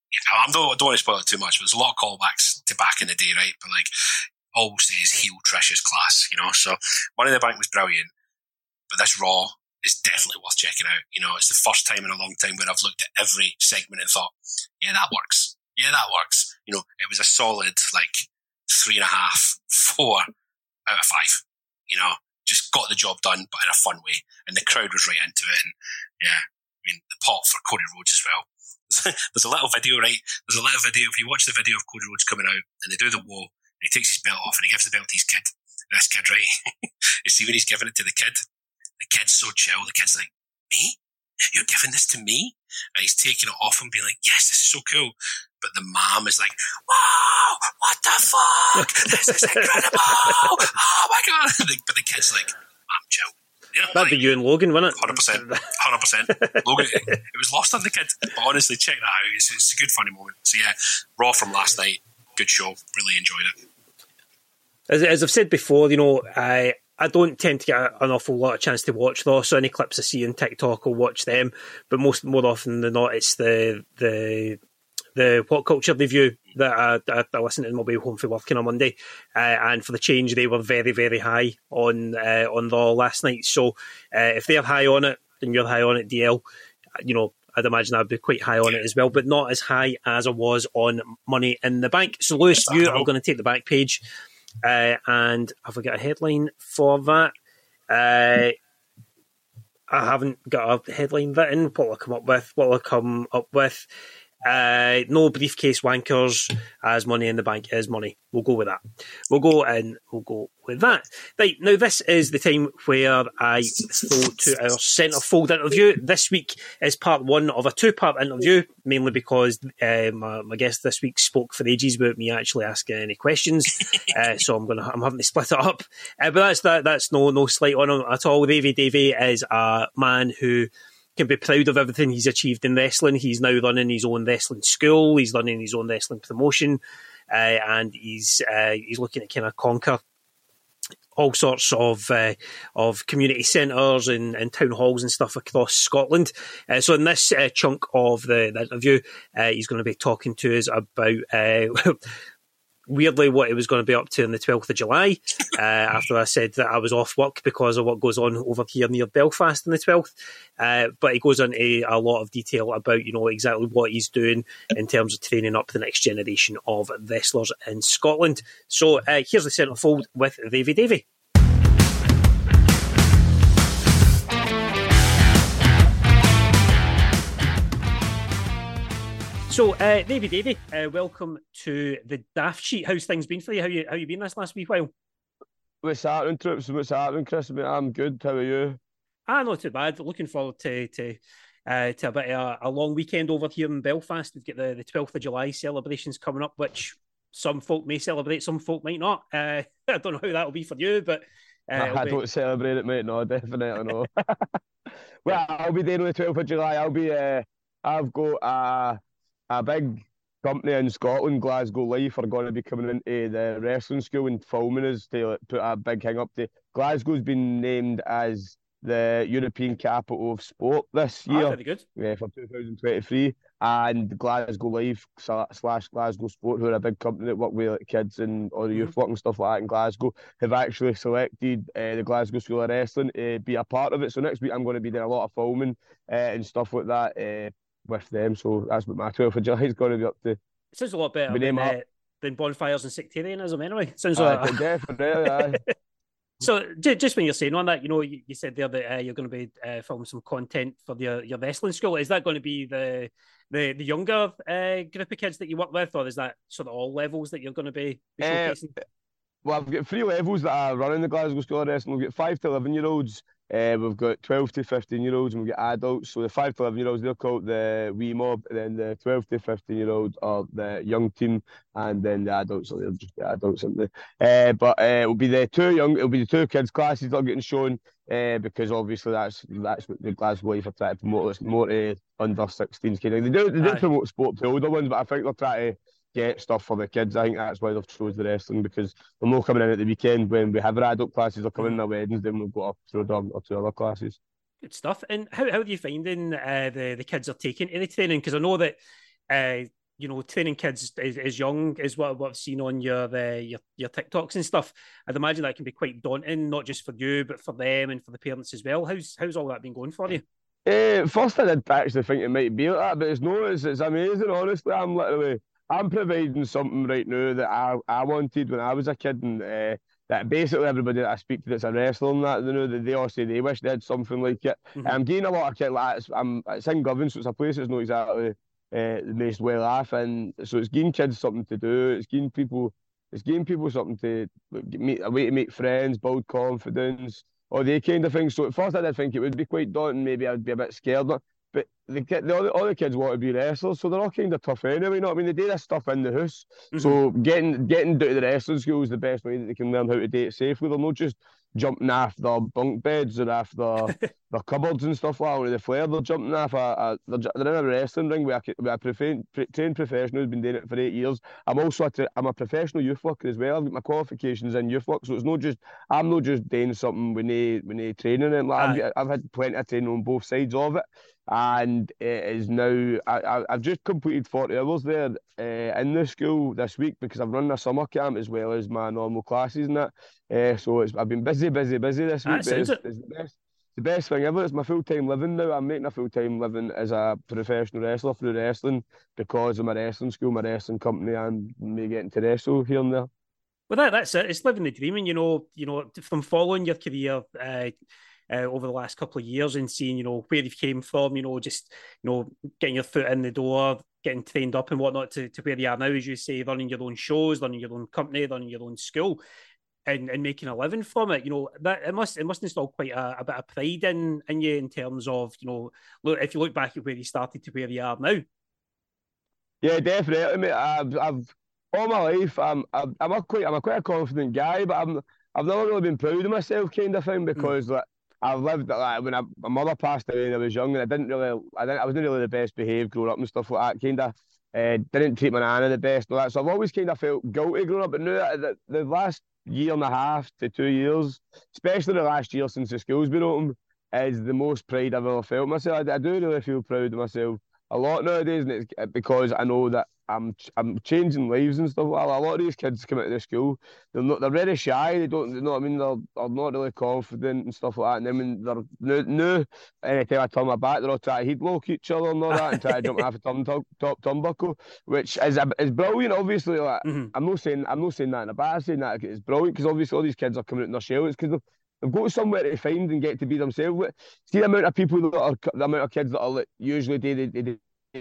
yeah, I don't, I don't want to spoil it too much, but there's a lot of callbacks to back in the day, right? But like, all we'll say is heel Trish's class, you know. So Money in the Bank was brilliant, but this Raw is definitely worth checking out. You know, it's the first time in a long time where I've looked at every segment and thought, yeah, that works. Yeah, that works. You know, it was a solid like three and a half, four out of five. You know, just got the job done, but in a fun way, and the crowd was right into it. And yeah, I mean, the pop for Cody Rhodes as well. There's a little video, right? There's a little video. If you watch the video of Cody Rhodes coming out and they do the whoa, and he takes his belt off and he gives the belt to his kid. And this kid, right? You see when he's giving it to the kid, the kid's so chill. The kid's like, me? You're giving this to me? And he's taking it off and being like, yes, this is so cool. But the mom is like, wow, what the fuck? This is incredible. Oh my God. But the kid's like, mom, chill. You know, That'd like, be you and Logan, wouldn't it? one hundred percent. one hundred percent. Logan, it was lost on the kid. But honestly, check that out. It's, it's a good, funny moment. So yeah, Raw from last night, good show. Really enjoyed it. As, as I've said before, you know, I I don't tend to get an awful lot of chance to watch Raw, so any clips I see on TikTok, I'll watch them. But most more often than not, it's the the the What Culture review that I, I, I listen to on my way home from work on a Monday. Uh, and for the change, they were very, very high on uh, on Raw last night. So uh, if they're high on it, and you're high on it, D L, you know, I'd imagine I'd be quite high on it as well, but not as high as I was on Money in the Bank. So, Lewis, you are going to take the back page. Uh, and have I got a headline for that? Uh, I haven't got a headline written. What will I come up with? What will I come up with? Uh, no briefcase wankers, as Money in the Bank is money. We'll go with that. We'll go and we'll go with that. Right, now this is the time where I throw to our centrefold interview. This week is part one of a two-part interview, mainly because uh, my, my guest this week spoke for ages without me actually asking any questions. uh, so I'm gonna I'm having to split it up. Uh, but that's that. That's no no slight on him at all. Davey Davey is a man who can be proud of everything he's achieved in wrestling. He's now running his own wrestling school. He's running his own wrestling promotion, uh, and he's uh, he's looking to kind of conquer all sorts of uh, of community centres and, and town halls and stuff across Scotland. Uh, so in this uh, chunk of the, the interview, uh, he's going to be talking to us about uh, weirdly what he was going to be up to on the twelfth of July, uh, after I said that I was off work because of what goes on over here near Belfast on the twelfth. Uh, but he goes into a lot of detail about, you know, exactly what he's doing in terms of training up the next generation of wrestlers in Scotland. So uh, here's the centrefold with Davey Davey. So, uh, Davey Davey, uh, welcome to the Daft Sheet. How's things been for you? How you how you been this last week while? What's happening, troops? What's happening, Chris? I'm good. How are you? Ah, not too bad. Looking forward to to uh, to a bit of a, a long weekend over here in Belfast. We've got the, the twelfth of July celebrations coming up, which some folk may celebrate, some folk might not. Uh, I don't know how that'll be for you, but uh, I don't be... celebrate it, mate. No, definitely no. Well, I'll be there on the twelfth of July. I'll be. Uh, I've got a. A big company in Scotland, Glasgow Life, are going to be coming into the wrestling school and filming us to like, put a big hang up to. Glasgow's been named as the European Capital of Sport this year. Ah, very good. Yeah, for two thousand twenty-three. And Glasgow Life slash Glasgow Sport, who are a big company that work with like, kids and all the youth mm-hmm. work and stuff like that in Glasgow, have actually selected uh, the Glasgow School of Wrestling to be a part of it. So next week I'm going to be doing a lot of filming uh, and stuff like that. Uh, with them, so that's what my twelfth of July is going to be up to. It sounds a lot better than, uh, than bonfires and sectarianism anyway. Sounds uh, like definitely, aye. So just when you're saying on that, you know, you, you said there that uh, you're going to be uh, filming some content for your, your wrestling school. Is that going to be the the, the younger uh, group of kids that you work with, or is that sort of all levels that you're going to be, be showcasing? Uh, well, I've got three levels that are running the Glasgow School of Wrestling. We've got five to eleven year olds. Uh, we've got twelve to fifteen year olds and we've got adults. So the five to eleven year olds, they're called the wee mob, and then the twelve to fifteen year olds are the young team, and then the adults are just the adults, aren't they? Uh, but uh, it'll be the two young, it'll be the two kids classes that are getting shown, uh, because obviously that's that's what the Glasgow Life are trying to promote. It's more to under sixteens kids. They do they do promote sport to older ones, but I think they're trying to get stuff for the kids. I think that's why they've chose the wrestling, because they're not coming in at the weekend when we have our adult classes. They're coming in our weddings, then we've got up through them or to other classes. Good stuff. And how how are you finding uh, the the kids are taking to the training? Because I know that uh, you know, training kids as, as young as what, what I've seen on your, uh, your your TikToks and stuff, I'd imagine that can be quite daunting, not just for you, but for them and for the parents as well. How's how's all that been going for you? Uh, first, I did actually think it might be like that, but it's no, it's, it's amazing. Honestly, I'm literally, I'm providing something right now that I, I wanted when I was a kid, and uh, that basically everybody that I speak to that's a wrestler and that, you know, that they all say they wish they had something like it. Mm-hmm. I'm getting a lot of kids like it's, I'm it's in Govan, so it's a place that's not exactly uh, the most well off, and so it's giving kids something to do. It's giving people, it's giving people something to meet, a way to make friends, build confidence, or they kind of thing. So at first I did think it would be quite daunting. Maybe I'd be a bit scared. But the, the, all, the, all the kids want to be wrestlers, so they're all kind of tough anyway. You know what I mean? They do this stuff in the house. Mm-hmm. So getting getting down to the wrestling school is the best way that they can learn how to do it safely. They're not just jumping off their bunk beds or off their, their cupboards and stuff like that, or the flare. They're jumping off a, a they're, they're in a wrestling ring with a, with a prof- trained professional who's been doing it for eight years. I'm also a tra- I'm a professional youth worker as well. I've got my qualifications in youth work, so it's not just I'm not just doing something when they when they training and like, I've, I've had plenty of training on both sides of it. And it is now, I, I've just completed forty hours there uh, in the school this week because I've run a summer camp as well as my normal classes and that. Uh, so it's, I've been busy, busy, busy this week. But it's, it. it's the best, the best thing ever. It's my full-time living now. I'm making a full-time living as a professional wrestler through wrestling because of my wrestling school, my wrestling company, and me getting to wrestle here and there. Well, that, that's it. It's living the dream, and you know, you know, from following your career uh, uh, over the last couple of years and seeing, you know, where you've came from, you know, just, you know, getting your foot in the door, getting trained up and whatnot to, to where you are now, as you say, running your own shows, running your own company, running your own school, and, and making a living from it. You know, that it must it must instill quite a, a bit of pride in in you in terms of, you know, look, if you look back at where you started to where you are now. Yeah, definitely, mate. I've, I've all my life, I'm, I'm, I'm a quite, I'm a quite a confident guy, but I'm, I've never really been proud of myself, kind of thing, because mm. like I've lived like when I, my mother passed away when I was young, and I didn't really, I didn't, I wasn't really the best behaved growing up and stuff like that. Kind of uh, didn't treat my nana the best and all that. So I've always kind of felt guilty growing up. But now the, the last year and a half to two years, especially the last year since the school's been open, is the most pride I've ever felt myself. I, I do really feel proud of myself a lot nowadays, and it's because I know that I'm I'm changing lives and stuff. A lot of these kids come out of the school, they're not they're very shy. They don't, you know what I mean? They're, they're not really confident and stuff like that. And then when they're new, new anytime I turn my back, they're all trying to head lock each other and all that, and try to jump off a turn, top, top turnbuckle, which is a, is brilliant. Obviously, like, mm-hmm. I'm not saying I'm not saying that in a bad, saying that it's brilliant because obviously all these kids are coming out in their shell. It's because they've got somewhere to find and get to be themselves. See the amount of people that are the amount of kids that are like usually they they. they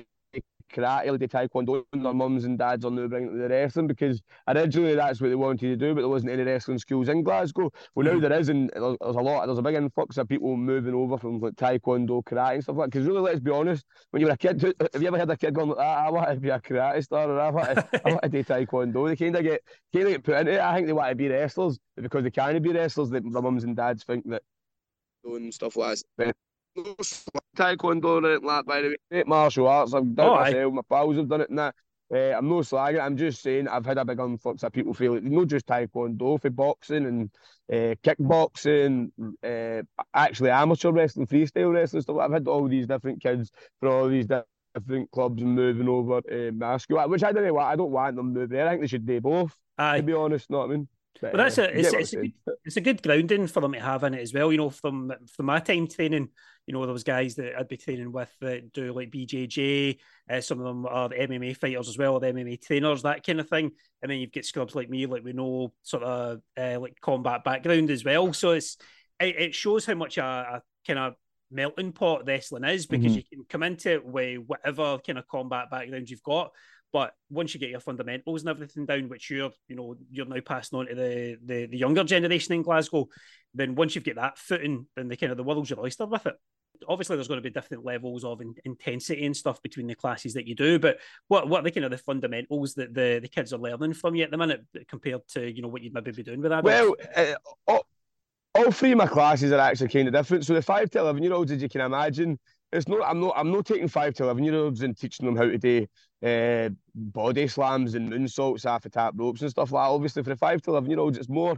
karate or the taekwondo, and their mums and dads are now bringing it to the wrestling because originally that's what they wanted to do, but there wasn't any wrestling schools in Glasgow. Well, now mm. there is, and there's a lot, there's a big influx of people moving over from like taekwondo, karate and stuff like that. Because really, let's be honest, when you were a kid, have you ever had a kid going like that? I want to be a karate star, or I want to, I want to do taekwondo. They kind of get, kind of get put into it. I think they want to be wrestlers, but because they can't be wrestlers, their mums and dads think that doing stuff like that. No taekwondo or anything like that, by the way. Great martial arts, I've done oh, it myself, I... my pals have done it and that. Uh, I'm no slagging, I'm just saying I've had a big influx of people feel like not just taekwondo, for boxing and uh, kickboxing, uh, actually amateur wrestling, freestyle wrestling stuff. I've had all these different kids from all these different clubs and moving over to uh, my school, which I don't know why, I don't want them moving there. I think they should do both, Aye. to be honest, know what I mean? But, well, that's uh, a it's, it's, a good, it's a good grounding for them to have in it as well. You know, from from my time training, you know, there was guys that I'd be training with that do like B J J. Uh, some of them are M M A fighters as well, or M M A trainers, that kind of thing. And then you've got scrubs like me, like we know sort of uh, like combat background as well. So it's it, it shows how much a, a kind of melting pot wrestling is, because mm-hmm. you can come into it with whatever kind of combat background you've got. But once you get your fundamentals and everything down, which you're, you know, you're now passing on to the, the the younger generation in Glasgow, then once you've got that footing, then the kind of the world's your oyster with it. Obviously, there's going to be different levels of in, intensity and stuff between the classes that you do. But what what are the kind of the fundamentals that the, the kids are learning from you at the minute compared to, you know, what you'd maybe be doing with adults? Well, uh, all, all three of my classes are actually kind of different. So the five to eleven year olds, as you can imagine, it's not. I'm not. I'm not taking five to eleven year olds and teaching them how to do uh, body slams and moonsaults off the top ropes and stuff like that. Obviously, for the five to eleven year olds, it's more.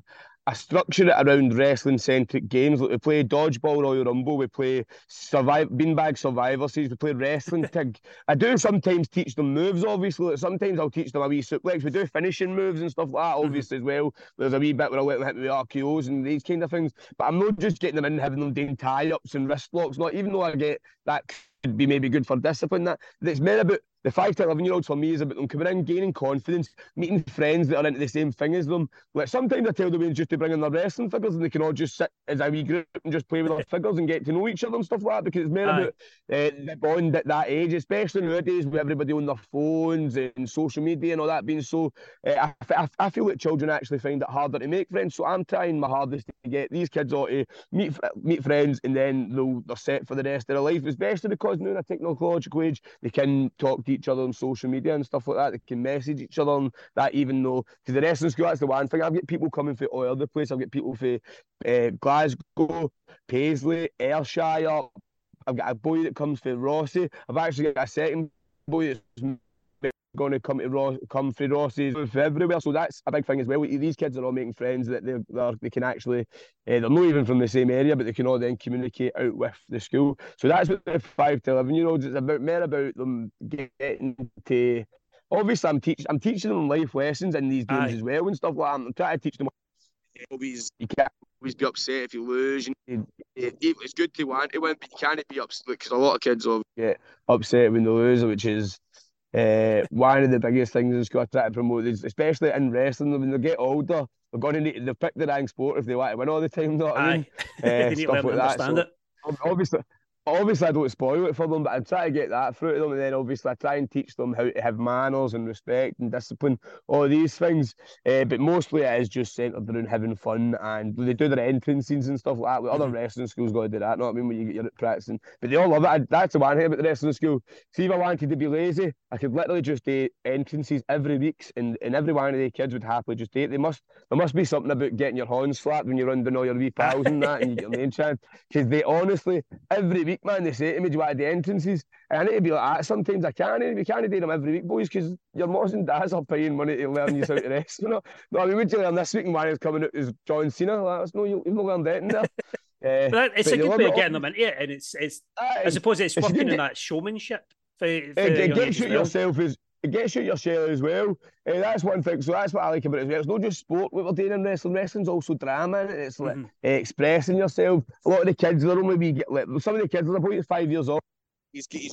I structure it around wrestling-centric games. Like we play Dodgeball Royal Rumble, we play survive Beanbag Survivor Series, we play Wrestling Tig. I do sometimes teach them moves, obviously. Like sometimes I'll teach them a wee suplex. We do finishing moves and stuff like that, obviously, mm-hmm. as well. There's a wee bit where I let them hit with R K Os and these kind of things. But I'm not just getting them in, having them doing tie-ups and wrist locks. Not even though I get that could be maybe good for discipline. That it's more about the five to eleven year olds for me is about them coming in, gaining confidence, meeting friends that are into the same thing as them. Like sometimes I tell them just to bring in their wrestling figures and they can all just sit as a wee group and just play with their figures and get to know each other and stuff like that, because it's more Aye. about uh, the bond at that age, especially nowadays with everybody on their phones and social media and all that being so. Uh, I, I feel that children actually find it harder to make friends, so I'm trying my hardest to get these kids all to meet meet friends, and then they'll, they're set for the rest of their life, especially because now in a technological age they can talk to each other on social media and stuff like that. They can message each other on that, even though, because the wrestling school, that's the one thing. I've got people coming from all over the place. I've got people from uh, Glasgow, Paisley, Ayrshire. I've got a boy that comes from Rossi. I've actually got a second boy that's going to come to Ross, come from Rossi's from everywhere. So that's a big thing as well. These kids are all making friends that they're, they're, they can actually, uh, they're not even from the same area, but they can all then communicate out with the school. So that's what the five to eleven year olds, it's about more about them getting to. Obviously, I'm teaching I'm teaching them life lessons in these games Aye. as well and stuff like that. I'm trying to teach them. Always, you can't always be upset if you lose. You, you, it's good to want to win, but you can't be upset, because a lot of kids will get upset when they lose, which is. Uh, one of the biggest things in school I try to promote is, especially in wrestling, when they get older, they're going to need to pick the wrong sport if they want to win all the time. You know what I mean? Uh, stuff like that. So, it. Obviously, obviously, I don't spoil it for them, but I try to get that through to them, and then obviously I try and teach them how to have manners and respect and discipline, all these things. Uh, but mostly it is just centred around having fun, and they do their entrance scenes and stuff like that. With mm-hmm. other wrestling schools, got to do that. You know what I mean? When you get your practicing, but they all love it. I, that's the one thing about the wrestling school. See, if I wanted to be lazy, I could literally just do entrances every week, and, and every one of the kids would happily just do it. They must there must be something about getting your horns slapped when you're running all your wee pals and that, and you get your name chant, because they honestly every week, man, they say to me, "Do you want to do entrances?" And I need to be like that. Sometimes I can't. We can't do them every week, boys, because your mums and dads are paying money to learn you how to wrestle. You know? No, I mean, would you learn this week and one is coming out as John Cena? Like, that's no, you've not learned that in there. Uh, but it's but a good way of getting them into it, and it's it's. Aye, I suppose it's working in that showmanship. For, for it, it gets you well. yourself as it gets you yourself as well. Uh, that's one thing. So that's what I like about it as well. It's not just sport. What we're doing in wrestling. Wrestling's also drama. And it's like mm-hmm. uh, expressing yourself. A lot of the kids, they're only we get like some of the kids are about five years old. He's he's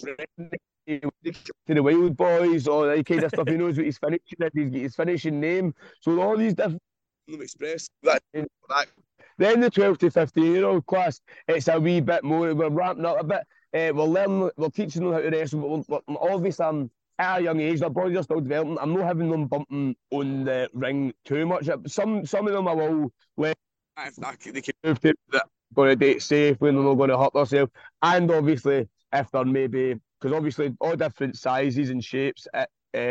to the Wild Boys or that kind of stuff. He knows what he's finishing. He's got his finishing name. So all these different express that. that. Then the twelve to fifteen year old class, it's a wee bit more. We're ramping up a bit. Uh, we're learning, we're teaching them how to wrestle, but we're, we're, obviously I'm at a young age, their bodies are still developing. I'm not having them bumping on the ring too much. Some some of them I will let if they can move to that going to date safe when they're not going to hurt themselves. And obviously if they're maybe, because obviously all different sizes and shapes, uh,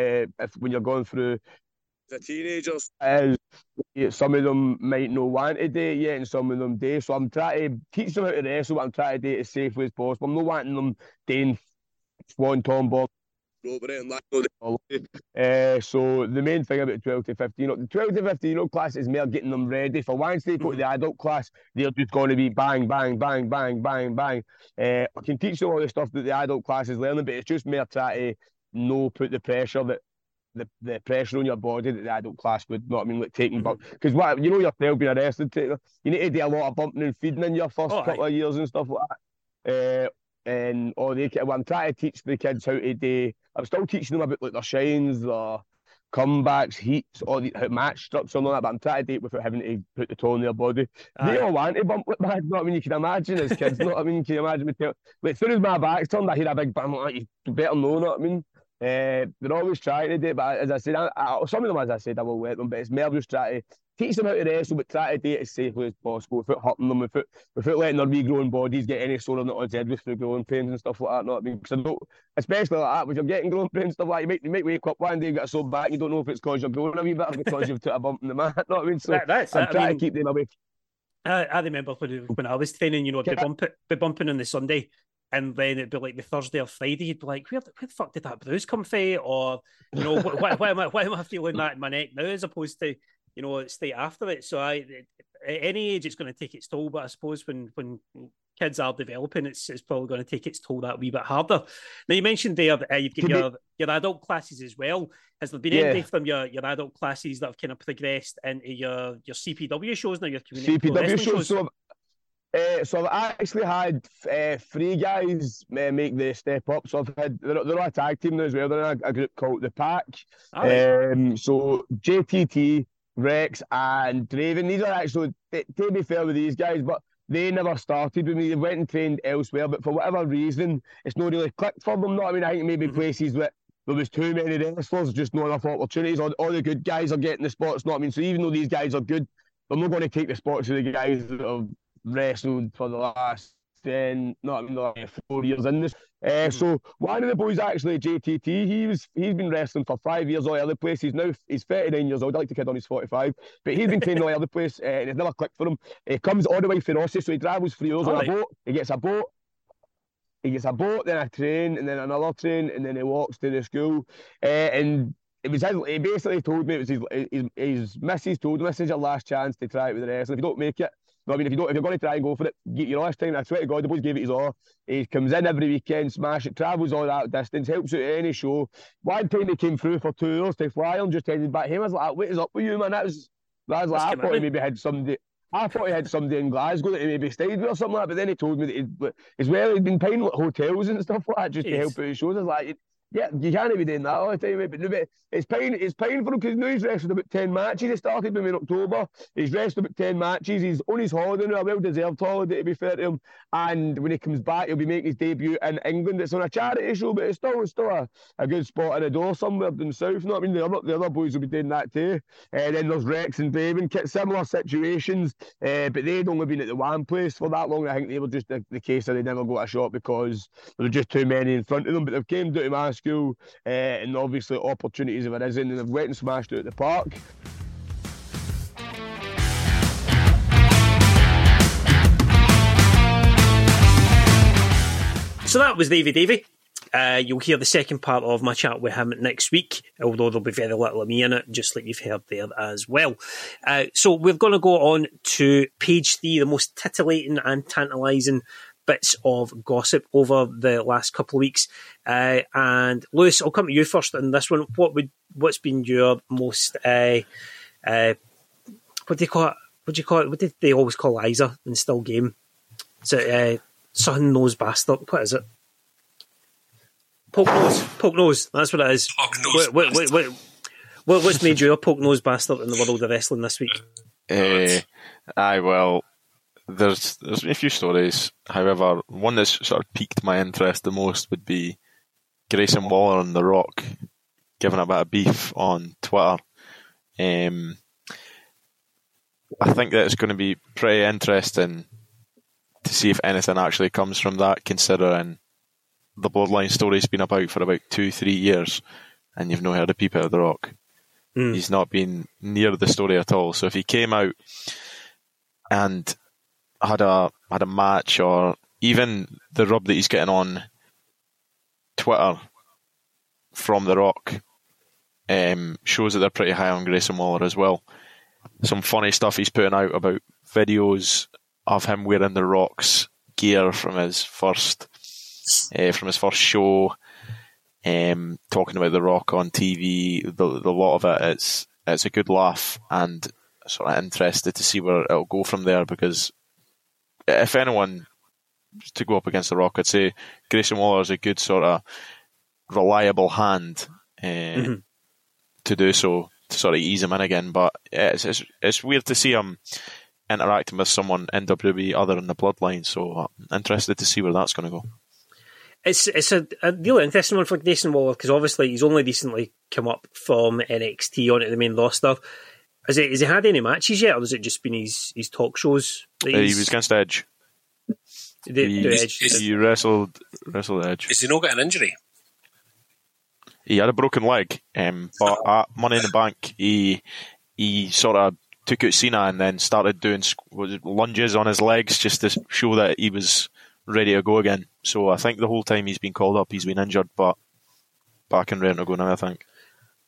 if when you're going through the teenagers, uh, some of them might not want to date yet, and some of them do. So I'm trying to teach them how to wrestle, but I'm trying to date as safely as possible. I'm not wanting them doing swan tom bob. Uh, so the main thing about twelve to fifteen, the twelve to fifteen year old class is more getting them ready for once they go to the adult class. They're just going to be bang, bang, bang, bang, bang, bang. Uh, I can teach them all the stuff that the adult class is learning, but it's just more trying to no put the pressure that. The, the pressure on your body that the adult class would, not I mean, like taking mm-hmm. bump. Because what you know yourself being a wrestling trainer, you need to do a lot of bumping and feeding in your first oh, couple aye. of years and stuff like that. Uh, and all the well, I'm trying to teach the kids how to do. I'm still teaching them about like their shines, their comebacks, heats, all the match structure and all that. But I'm trying to do it without having to put the toe on their body. Aye. They all want to bump like that. You know what I mean? You can imagine as kids. You know what I mean? You can imagine me tell, like as soon as my back's turned, I hear a big bam. Like, you better know. You know what I mean? Uh, they're always trying to do it, but as I said, I, I, some of them, as I said, I will let them, but it's more just try to teach them how to wrestle, but try to do it as safely as possible without hurting them, without, without letting their regrowing bodies get any sort of on its head with through growing pains and stuff like that. Not I mean, because I don't, especially like that, when you're getting growing pains and stuff like that, you might, you might wake up one day, you get a sore back, you don't know if it's because you're growing a wee bit or because you've took a bump in the mat. Not I mean, so that, that's I'm trying I mean, to keep them away. I, I remember when, when I was training, you know, I'd be, bump, be bumping on the Sunday. And then it'd be like the Thursday or Friday, you'd be like, where the, where the fuck did that bruise come from? Or, you know, why, why, am I, why am I feeling that in my neck now as opposed to you know, stay after it. So I, at any age, it's going to take its toll. But I suppose when when kids are developing, it's it's probably going to take its toll that wee bit harder. Now you mentioned there uh, you've got Can your you- your adult classes as well. Has there been Yeah. any from your, your adult classes that have kind of progressed into your, your C P W shows now, your community C P pro W wrestling shows. So, I've, uh, so I've actually had uh, three guys uh, make the step up. So I've had they're, they're a tag team now as well. They're in a, a group called the Pack. All right. Um, so J T T, Rex, and Draven. These are actually t- to be fair with these guys, but they never started with me. They went and trained elsewhere, but for whatever reason, it's not really clicked for them. No, I mean, I think maybe Mhm. places that there was too many wrestlers, just not enough opportunities. All, all the good guys are getting the spots. Not I mean, so even though these guys are good, they're not going to take the spots of the guys that have wrestled for the last ten, not I mean, the last four years in this. Uh, Mhm. So one of the boys actually, J T T, he was he's been wrestling for five years all over the place. He's now he's thirty-nine years old. I like the kid on his forty-five, but he's been training all over the place, uh, and it's never clicked for him. He comes all the way from Rossi, so he travels three hours on Alright. a boat. He gets a boat. He gets a boat, then a train, and then another train, and then he walks to the school. Uh, and it was his, he basically told me it was his, his, his missus told him this is your last chance to try it with the wrestling. If you don't make it, no, I mean, if you don't, if you're going to try and go for it, get your last time. I swear to God, the boys gave it his all. He comes in every weekend, smash it, travels all that distance, helps out at any show. One time he came through for two hours to fly and just headed back home. I was like, what is up with you, man? That was, that was like, That's I thought he commitment. maybe had somebody. I thought he had somebody in Glasgow that he maybe stayed with or something like that, but then he told me that he'd, as well, he'd been paying like hotels and stuff like that just to Jeez. help out his shows. I was like, yeah, you can't be doing that all the time, mate. But, no, but it's paying, it's paying for him because now he's wrestled about ten matches. He started with me in October. He's wrestled about ten matches. He's on his holiday now, a well-deserved holiday to be fair to him. And when he comes back, he'll be making his debut in England. It's on a charity show, but it's still, it's still a, a good spot in the door somewhere in the south. You know what I mean? The other, the other boys will be doing that too. And then there's Rex and Draven, similar situations, uh, but they'd only been at the one place for that long. I think they were just the, the case that they never got a shot because there were just too many in front of them. But they've came down to my school, uh, and obviously opportunities have arisen, and they've went and smashed it at the park. So that was Davey Davey. Uh, you'll hear the second part of my chat with him next week, although there'll be very little of me in it, just like you've heard there as well. Uh, so we're going to go on to page three, the most titillating and tantalising bits of gossip over the last couple of weeks. Uh, and Lewis, I'll come to you first on this one. What would what's been your most uh, uh, what do you call it? What do you call it? What did they always call Liza in Still Game? Is it uh, Sun Nose Bastard? What is it? Poke nose, poke nose. That's what it is. Poke nose What, what, what, what, what, what's made you a poke nose bastard in the world of wrestling this week? Uh, aye, well, there's there's been a few stories. However, one that's sort of piqued my interest the most would be Grayson Waller and The Rock giving a bit of beef on Twitter. Um, I think that it's going to be pretty interesting to see if anything actually comes from that, considering the Bloodline story's been about for about two, three years, and you've not heard a peep out of The Rock. Mm. He's not been near the story at all. So if he came out and had a had a match, or even the rub that he's getting on Twitter from The Rock, um, shows that they're pretty high on Grayson Waller as well. Some funny stuff he's putting out about videos of him wearing The Rock's gear from his first uh, from his first show, um, talking about The Rock on T V. The, the lot of it, it's it's a good laugh, and sort of interested to see where it'll go from there, because if anyone to go up against The Rock, I'd say Grayson Waller is a good sort of reliable hand uh, mm-hmm. to do so, to sort of ease him in again. But it's, it's it's weird to see him interacting with someone in W W E other than the Bloodline, so I'm interested to see where that's going to go. It's it's a, a really interesting one for Grayson Waller, because obviously he's only recently come up from N X T onto the main roster. Has he, has he had any matches yet, or has it just been his, his talk shows? Uh, he was against Edge. The, he, the Edge. He wrestled wrestled Edge. Is he not got an injury? He had a broken leg, um, but at Money in the Bank, he he sort of took out Cena and then started doing lunges on his legs just to show that he was ready to go again. So I think the whole time he's been called up, he's been injured, but back and ready to go now, I think.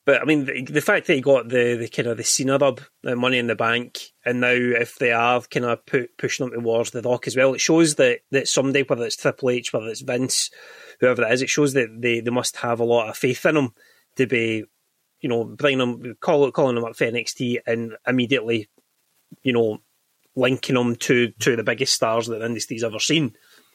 But I mean, the, the fact that he got the, the kind of the Cena rub, the Money in the Bank, and now if they are kind of pu- pushing him towards The Rock as well, it shows that, that somebody, whether it's Triple H, whether it's Vince, whoever it is, it shows that they, they must have a lot of faith in him to be, you know, bringing him, call, calling him up for N X T and immediately, you know, linking him to, to the biggest stars that the industry's ever seen.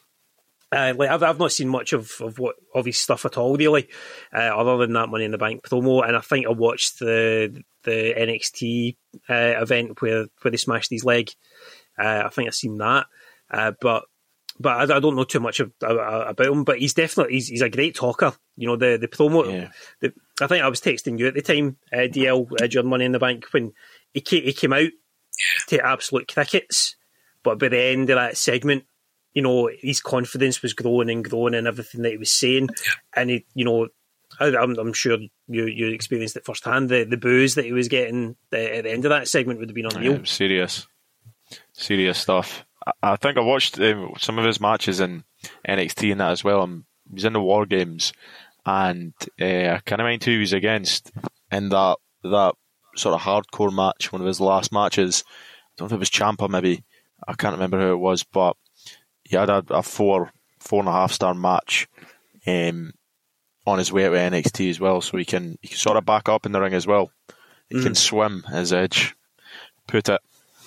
Uh, like I've I've not seen much of, of what of his stuff at all really, uh, other than that Money in the Bank promo, and I think I watched the the N X T uh, event where where they smashed his leg. Uh, I think I've seen that, uh, but but I, I don't know too much of, uh, about him. But he's definitely he's, he's a great talker. You know, the the promo. Yeah. The, I think I was texting you at the time, uh, D L, uh, during Money in the Bank when he came, he came out to absolute crickets, but by the end of that segment, you know, his confidence was growing and growing and everything that he was saying. And, he, you know, I, I'm, I'm sure you you experienced it firsthand. The, the boos that he was getting at the end of that segment would have been unreal. Yeah, serious. Serious stuff. I, I think I watched um, some of his matches in N X T and that as well. Um, he was in the War Games. And uh, I can't remember who he was against in that, that sort of hardcore match, one of his last matches. I don't know if it was Ciampa maybe. I can't remember who it was, but he had a, a four, four and a half star match um, on his way out to N X T as well, so he can he can sort of back up in the ring as well. He mm. can swim, as Edge put it.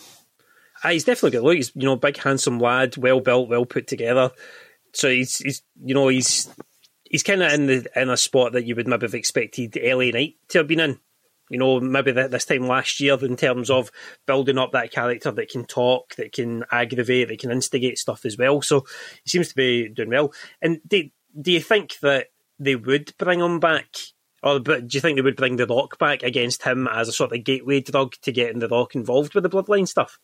Ah, he's definitely good. Look, he's you know big, handsome lad, well built, well put together. So he's he's you know he's he's kind of in the in a spot that you would maybe have expected L A Knight to have been in. You know, maybe this time last year, in terms of building up that character that can talk, that can aggravate, that can instigate stuff as well. So he seems to be doing well. And do, do you think that they would bring him back? Or do you think they would bring The Rock back against him as a sort of gateway drug to getting The Rock involved with the Bloodline stuff?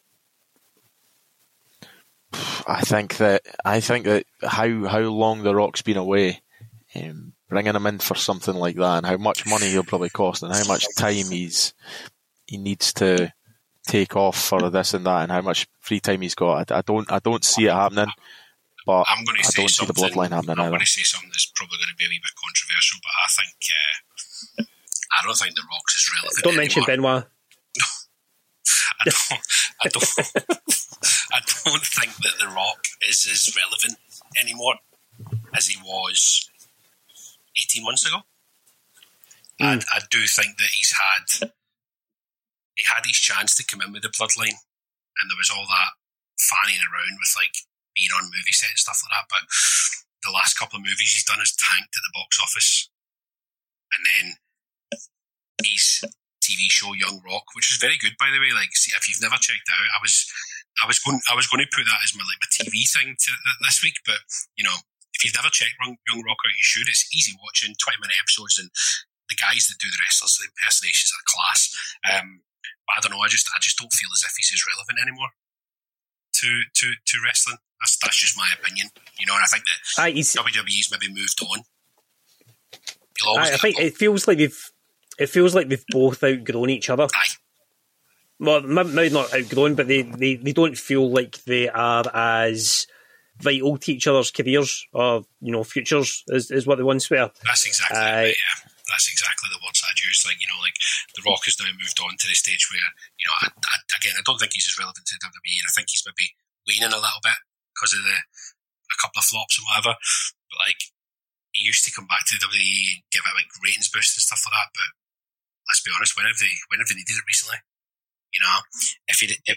I think that I think that how how long The Rock's been away, um, bringing him in for something like that, and how much money he'll probably cost, and how much time he's he needs to take off for this and that, and how much free time he's got. I, I don't I don't see it happening. But I'm going to I say don't see the something. Bloodline happening I'm either. going to say something that's probably going to be a wee bit controversial, but I think uh, I don't think The Rock's is relevant. Don't mention anymore. Benoit. I don't. I don't. I don't think that The Rock is as relevant anymore as he was eighteen months ago. Mm. And I do think that he's had he had his chance to come in with the Bloodline, and there was all that fanning around with like being on movie set and stuff like that. But the last couple of movies he's done has tanked at the box office, and then his T V show Young Rock, which was very good, by the way. Like, see, if you've never checked it out, I was, I was going, I was going to put that as my like my T V thing to, this week. But you know, if you've never checked Young Rock out, you should. It's easy watching, twenty minute episodes, and the guys that do the wrestlers, the impersonations are class. Um, but I don't know, I just, I just don't feel as if he's as relevant anymore to to to wrestling. That's that's just my opinion, you know. And I think that Aye, W W E's maybe moved on. Aye, I think it feels like they've. It feels like they've both outgrown each other. Aye. Well, maybe not outgrown, but they, they, they don't feel like they are as vital to each other's careers or, you know, futures as, as what they once were. That's exactly uh, it, yeah. That's exactly the words I'd use. Like, you know, like The Rock has now moved on to the stage where, you know, I, I, again, I don't think he's as relevant to W W E, and I think he's maybe waning a little bit because of the a couple of flops and whatever. But, like, he used to come back to the W W E and give it a like ratings boost and stuff like that, but let's be honest, when have they when have they needed it recently? You know, if he did, if,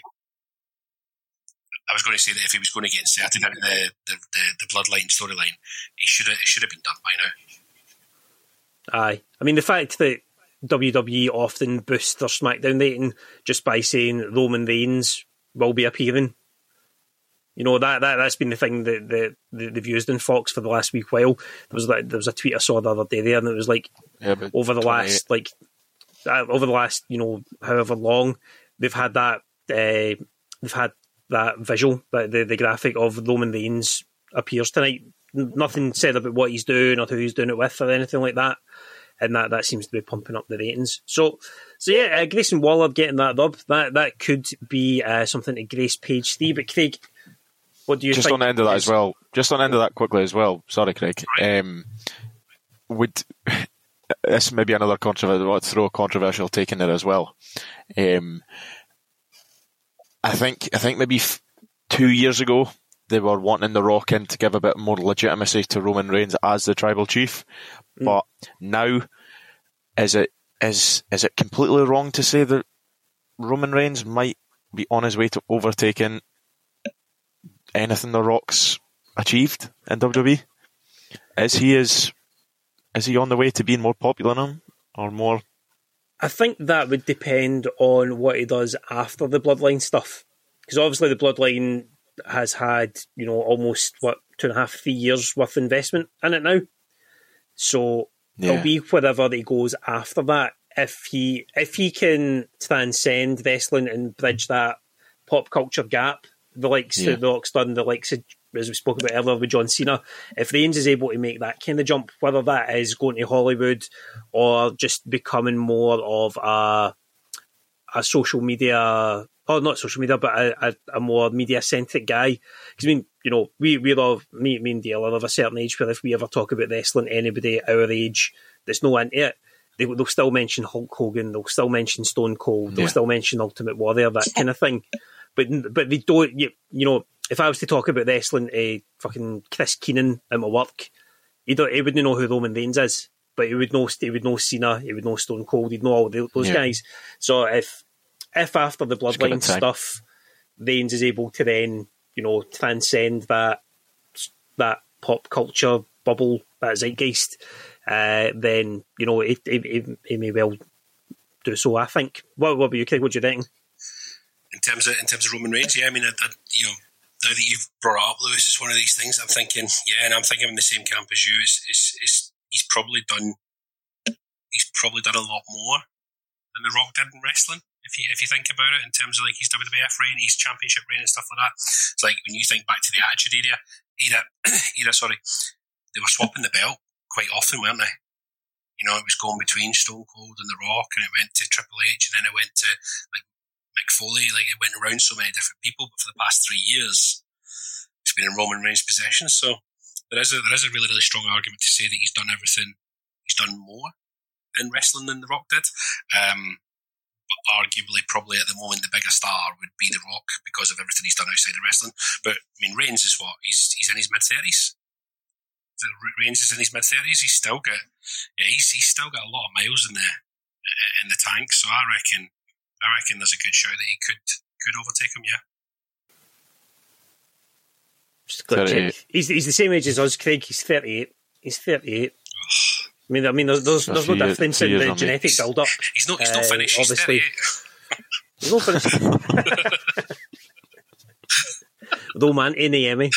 I was going to say that if he was going to get inserted into the the, the, the Bloodline storyline, he should have it should have been done by now. Aye, I mean the fact that W W E often boosts their SmackDown rating just by saying Roman Reigns will be appearing. You know, that, that that's been the thing that, that, that they've used in Fox for the last week while. There was like, there was a tweet I saw the other day there, and it was like yeah, over the last like. Uh, over the last, you know, however long, they've had that, uh, they've had that visual, that the, the graphic of Roman Reigns appears tonight. Nothing said about what he's doing or who he's doing it with or anything like that, and that, that seems to be pumping up the ratings. So, so yeah, uh, Grayson Waller getting that rub, that that could be uh, something to grace page three. But Craig, what do you just think? on the end of that as well? Just on the end of that quickly as well. Sorry, Craig. Um, would. this may be another controversial. I'll throw a controversial take in there as well. Um, I think I think maybe f- two years ago they were wanting The Rock in to give a bit more legitimacy to Roman Reigns as the tribal chief, mm. but now is it is is it completely wrong to say that Roman Reigns might be on his way to overtaking anything The Rock's achieved in W W E? Is he is is he on the way to being more popular now, or more? I think that would depend on what he does after the Bloodline stuff, because obviously the Bloodline has had, you know, almost what two and a half, three years worth of investment in it now. So yeah. It'll be whatever that he goes after that. If he if he can transcend wrestling and bridge that pop culture gap, the likes yeah. of The Rock's done, the likes of, as we spoke about earlier with John Cena, if Reigns is able to make that kind of jump, whether that is going to Hollywood or just becoming more of a a social media, or not social media, but a, a, a more media-centric guy. Because, I mean, you know, we, we're of, me, me and Dale are of a certain age where if we ever talk about wrestling, anybody our age that's no into it, they, they'll still mention Hulk Hogan, they'll still mention Stone Cold, they'll yeah. still mention Ultimate Warrior, that kind of thing. But but they don't, you, you know, if I was to talk about wrestling to fucking Chris Keenan at my work, he, don't, he wouldn't know who Roman Reigns is, but he would know he would know Cena, he would know Stone Cold, he'd know all the, those yeah. guys. So if if after the Bloodline stuff, Reigns is able to then, you know, transcend that that pop culture bubble, that zeitgeist, uh, then, you know, he, he, he may well do so, I think. What, what about you, Craig? What do you think? In terms of in terms of Roman Reigns, yeah, I mean, I, I, you know, now that you've brought up Lewis, it's one of these things I'm thinking, yeah, and I'm thinking in the same camp as you. It's, it's, it's, he's probably done, he's probably done a lot more than The Rock did in wrestling. If you if you think about it, in terms of like his W W F reign, his championship reign and stuff like that, it's like when you think back to the Attitude Era, era, era, sorry, they were swapping the belt quite often, weren't they? You know, it was going between Stone Cold and The Rock, and it went to Triple H, and then it went to like Mick Foley. Like it went around so many different people. But for the past three years, it's been in Roman Reigns' possession. So there is a there is a really really strong argument to say that he's done everything. He's done more in wrestling than The Rock did. Um, But arguably, probably at the moment, the bigger star would be The Rock because of everything he's done outside of wrestling. But I mean, Reigns is what? He's he's in his mid thirties. Reigns is in his mid thirties. He's still got, yeah, he's he's still got a lot of miles in the in the tank. So I reckon, I reckon there's a good show that he could could overtake him. Yeah. Just got to check. He's he's the same age as us, Craig. He's thirty-eight. He's thirty-eight. I mean, I mean, there's, there's, there's no difference in the genetic build-up. He's not, he's not finished. Uh, obviously, he's not finished. Though, man, in the Emmy.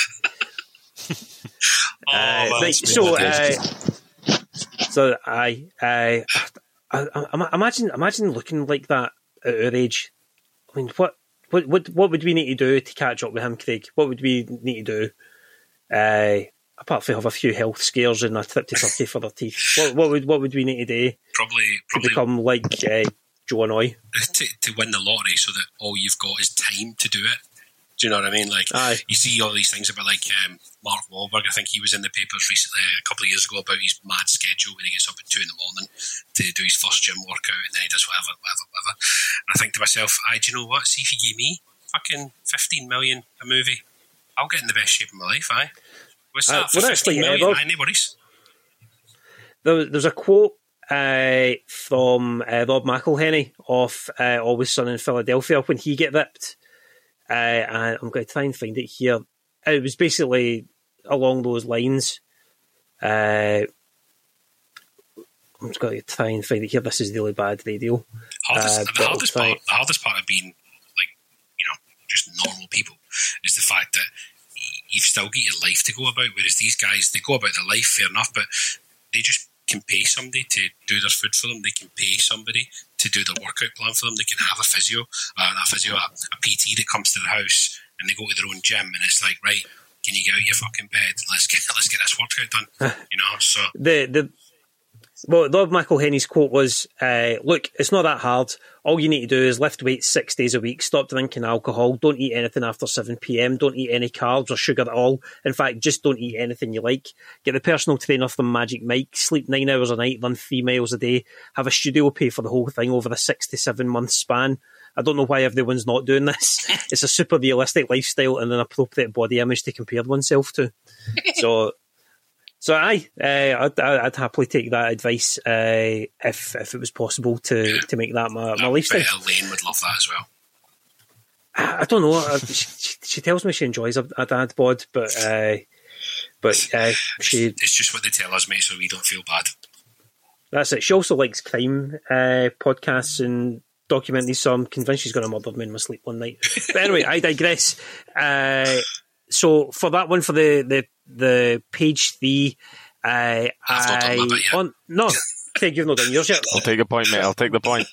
Oh, uh, right, so, uh, so I, I, I, I, imagine, imagine looking like that at our age. I mean, what, what, what, what would we need to do to catch up with him, Craig? What would we need to do? Uh, Apart from have a few health scares and a trip to Turkey for their teeth, what, what would what would we need to do? Probably, probably to become like uh, Joe Anoy? To, to win the lottery, so that all you've got is time to do it. Do you know what I mean? Like, Aye. You see all these things about like um, Mark Wahlberg. I think he was in the papers recently, a couple of years ago, about his mad schedule when he gets up at two in the morning to do his first gym workout, and then he does whatever, whatever, whatever. And I think to myself, I, do you know what? See if you gave me fucking fifteen million a movie, I'll get in the best shape of my life. Aye. What's that? Uh, for fifteen million? Aye, no worries. There, there's a quote uh, from uh, Rob McElhenney of uh, Always Sunny in Philadelphia when he get ripped. Uh, and I'm going to try and find it here. It was basically along those lines. Uh, I'm just going to try and find it here. This is really bad radio. Hardest, uh, the, hardest part, the hardest part of being, like, you know, just normal people is the fact that you've still got your life to go about, whereas these guys, they go about their life, fair enough, but they just can pay somebody to do their food for them. They can pay somebody to do their workout plan for them. They can have a physio, uh, not a physio, a, a P T that comes to their house, and they go to their own gym, and it's like, right, can you get out your fucking bed? Let's get let's get this workout done. You know, so the the Well, Lord McElhenney's quote was, uh, look, it's not that hard. All you need to do is lift weights six days a week, stop drinking alcohol, don't eat anything after seven p.m, don't eat any carbs or sugar at all. In fact, just don't eat anything you like. Get the personal trainer from Magic Mike, sleep nine hours a night, run three miles a day, have a studio pay for the whole thing over a six to seven month span. I don't know why everyone's not doing this. It's a super realistic lifestyle and an appropriate body image to compare oneself to. So... So aye, uh, I'd, I'd happily take that advice uh, if if it was possible to, to make that my, my lifestyle. I bet Elaine would love that as well. I, I don't know. I, she, she tells me she enjoys a, a dad bod, but uh, but uh, she. It's just what they tell us, mate, so we don't feel bad. That's it. She also likes crime uh, podcasts and documentaries, so I'm convinced she's going to murder me in my sleep one night. But anyway, I digress. Uh, so for that one, for the the, the page three, uh, I've not done my bit yet. On, no, Craig, you've not done yours yet. I'll take the point, mate. I'll take the point.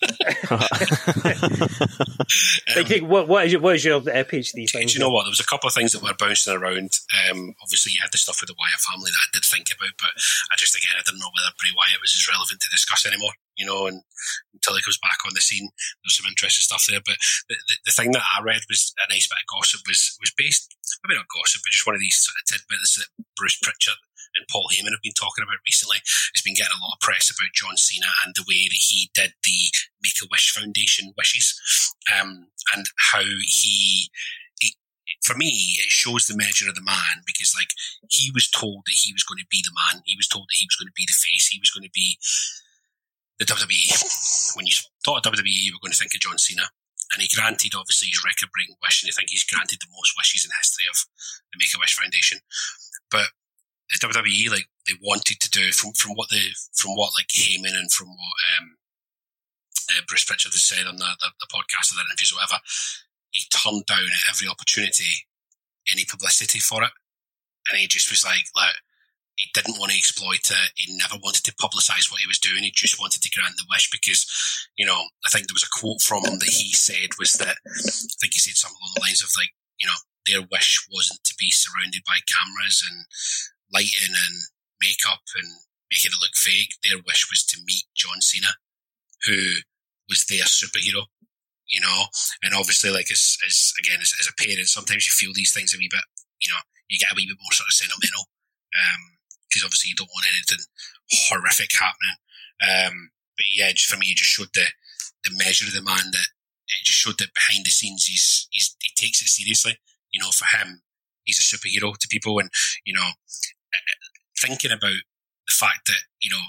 um, Craig, what, what is your, what is your uh, page three thing? Do you know what? There was a couple of things that were bouncing around. Um, obviously, you had the stuff with the Wyatt family that I did think about, but I just, again, I didn't know whether Bray Wyatt was as relevant to discuss anymore, you know, and until he comes back on the scene, there's some interesting stuff there. But the, the, the thing that I read was a nice bit of gossip, was, was based, maybe not gossip, but just one of these sort of tidbits that Bruce Pritchard and Paul Heyman have been talking about recently. It's been getting a lot of press about John Cena and the way that he did the Make-A-Wish Foundation wishes, um, and how he, he, for me, it shows the measure of the man, because like he was told that he was going to be the man, he was told that he was going to be the face, he was going to be the W W E. When you thought of W W E, you were going to think of John Cena. And he granted, obviously, his record-breaking wish, and I think he's granted the most wishes in the history of the Make-A-Wish Foundation. But the W W E, like, they wanted to do, from, from what the, from what, like, Heyman and from what um, uh, Bruce Pritchard has said on the, the, the podcast or the interviews or whatever, he turned down at every opportunity any publicity for it. And he just was like, like, he didn't want to exploit it. He never wanted to publicise what he was doing. He just wanted to grant the wish because, you know, I think there was a quote from him that he said was that, I think he said something along the lines of like, you know, their wish wasn't to be surrounded by cameras and lighting and makeup and making it look fake. Their wish was to meet John Cena, who was their superhero, you know. And obviously, like, as, as again, as, as a parent, sometimes you feel these things a wee bit, you know, you get a wee bit more sort of sentimental. Um, because obviously you don't want anything horrific happening. Um, but yeah, just for me, it just showed the, the measure of the man, that it just showed that behind the scenes he's, he's, he takes it seriously. You know, for him, he's a superhero to people. And, you know, thinking about the fact that, you know,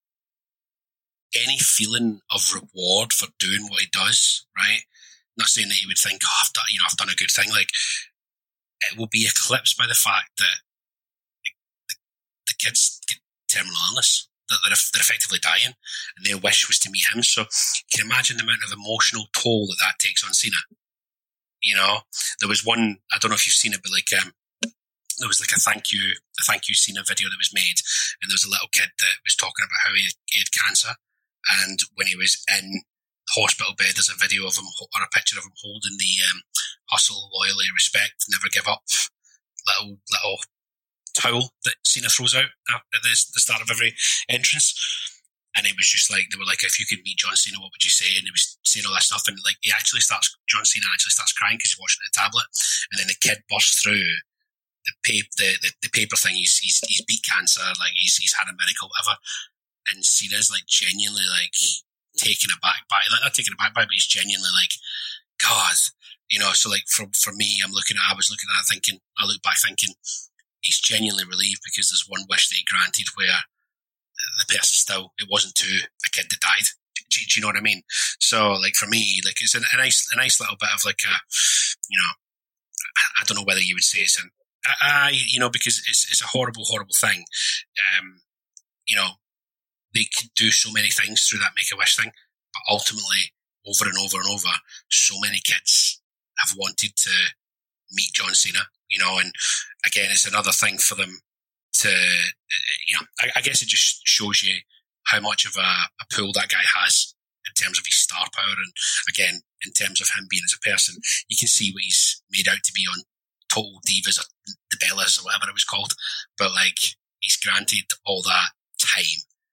any feeling of reward for doing what he does, right? Not saying that he would think, oh, I've done, you know, I've done a good thing. Like, it will be eclipsed by the fact that the kids get terminal illness, that they're, they're effectively dying, and their wish was to meet him. So you can imagine the amount of emotional toll that that takes on Cena. You know, there was one, I don't know if you've seen it, but like, um, there was like a thank you, a thank you Cena video that was made, and there was a little kid that was talking about how he, he had cancer, and when he was in the hospital bed, there's a video of him, or a picture of him holding the um, hustle, loyalty, respect, never give up little, little towel that Cena throws out at the, the start of every entrance. And it was just like, they were like, if you could meet John Cena, what would you say? And he was saying all that stuff, and like, he actually starts, John Cena actually starts crying because he's watching the tablet, and then the kid bursts through the paper, the, the, the paper thing. He's, he's he's beat cancer, like he's he's had a miracle, whatever. And Cena's like genuinely like taken aback by it, like not taken aback by it, but he's genuinely like, God, you know. So like for for me, I'm looking at, I was looking at it thinking, I look back thinking, he's genuinely relieved because there's one wish that he granted where the person still, it wasn't to a kid that died. Do, do, do you know what I mean? So, like, for me, like, it's a, a nice a nice little bit of, like, a, you know, I, I don't know whether you would say it's an, I, you know, because it's it's a horrible, horrible thing. Um, you know, they could do so many things through that Make-A-Wish thing, but ultimately, over and over and over, so many kids have wanted to meet John Cena, you know, and again, it's another thing for them to, you know, I, I guess it just shows you how much of a, a pull that guy has in terms of his star power, and again, in terms of him being as a person. You can see what he's made out to be on Total Divas or the Bellas or whatever it was called, but like, he's granted all that time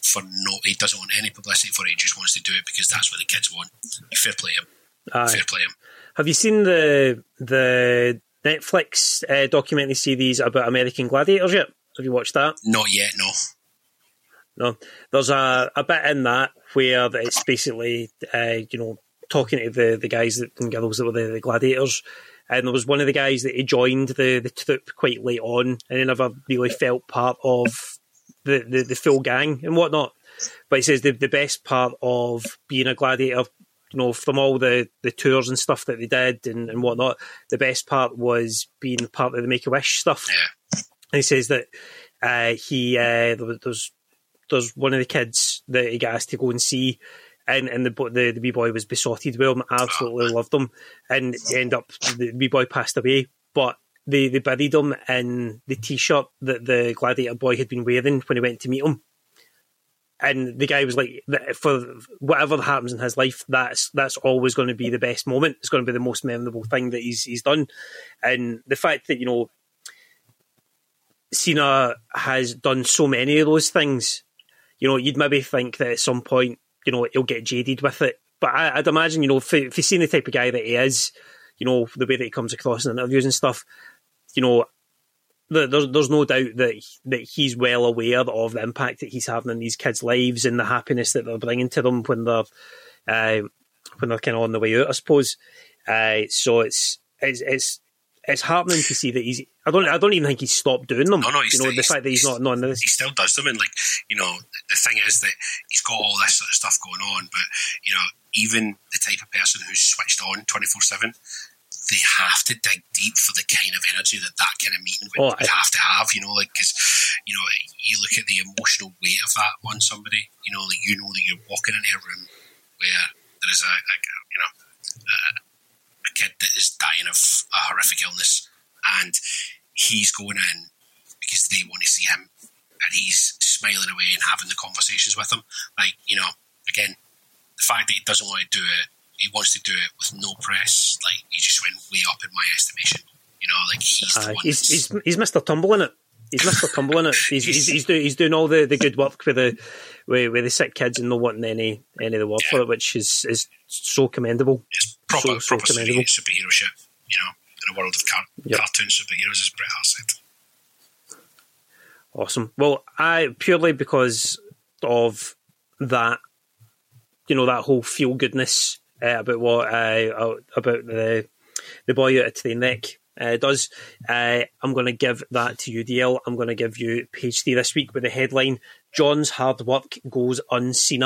for no, he doesn't want any publicity for it. He just wants to do it because that's what the kids want. Fair play him. Aye. Fair play him. Have you seen the the Netflix uh, documentary series about American Gladiators yet? Have you watched that? Not yet, no. No. There's a, a bit in that where it's basically, uh, you know, talking to the, the guys that, and girls that were the, the gladiators. And there was one of the guys that he joined the, the troupe quite late on, and he never really felt part of the, the, the full gang and whatnot. But he says the, the best part of being a gladiator, you know, from all the, the tours and stuff that they did and, and whatnot, the best part was being part of the Make-A-Wish stuff. Yeah. And he says that uh, he uh, there was there's, there's one of the kids that he got asked to go and see, and, and the, the the wee boy was besotted with him, absolutely loved him, and end up the wee boy passed away, but they, they buried him in the t-shirt that the gladiator boy had been wearing when he went to meet him. And the guy was like, for whatever happens in his life, that's that's always going to be the best moment. It's going to be the most memorable thing that he's he's done. And the fact that, you know, Cena has done so many of those things, you know, you'd maybe think that at some point, you know, he'll get jaded with it. But I, I'd imagine, you know, if, if you've seen the type of guy that he is, you know, the way that he comes across in interviews and stuff, you know, there's there's no doubt that that he's well aware of the impact that he's having in these kids' lives and the happiness that they're bringing to them when they're uh, when they're kind of on the way out, I suppose. Uh, so it's it's it's it's heartening to see that he's. I don't I don't even think he's stopped doing them. No, no, he's you know, still, the fact that he's, he's not none of this. He still does them, and like, you know, the thing is that he's got all this sort of stuff going on, but you know, even the type of person who's switched on twenty-four seven. They have to dig deep for the kind of energy that that kind of meeting would, oh, would have to have, you know, like, because, you know, you look at the emotional weight of that on somebody, you know, like, you know that you're walking into a room where there is a, a you know, a, a kid that is dying of a horrific illness, and he's going in because they want to see him, and he's smiling away and having the conversations with them. Like, you know, again, the fact that he doesn't want to do it, he wants to do it with no press. Like, he just went way up in my estimation. You know, like, he's the uh, one he's, he's, he's Mister Tumble in it. He's Mister Tumble in it. He's, he's, he's, do, he's doing all the, the good work with the with, with the sick kids and not wanting any any of the work yeah. for it, which is, is so commendable. It's proper, so, proper so commendable. superhero shit, you know, in a world of car- yep. cartoon superheroes, as Bret Hart said. Awesome. Well, I purely because of that, you know, that whole feel goodness uh, about what uh, about the the boy out of Train Wreck uh, does. Uh, I'm going to give that to you, D L. I'm going to give you page three this week with the headline: John's hard work goes unseen.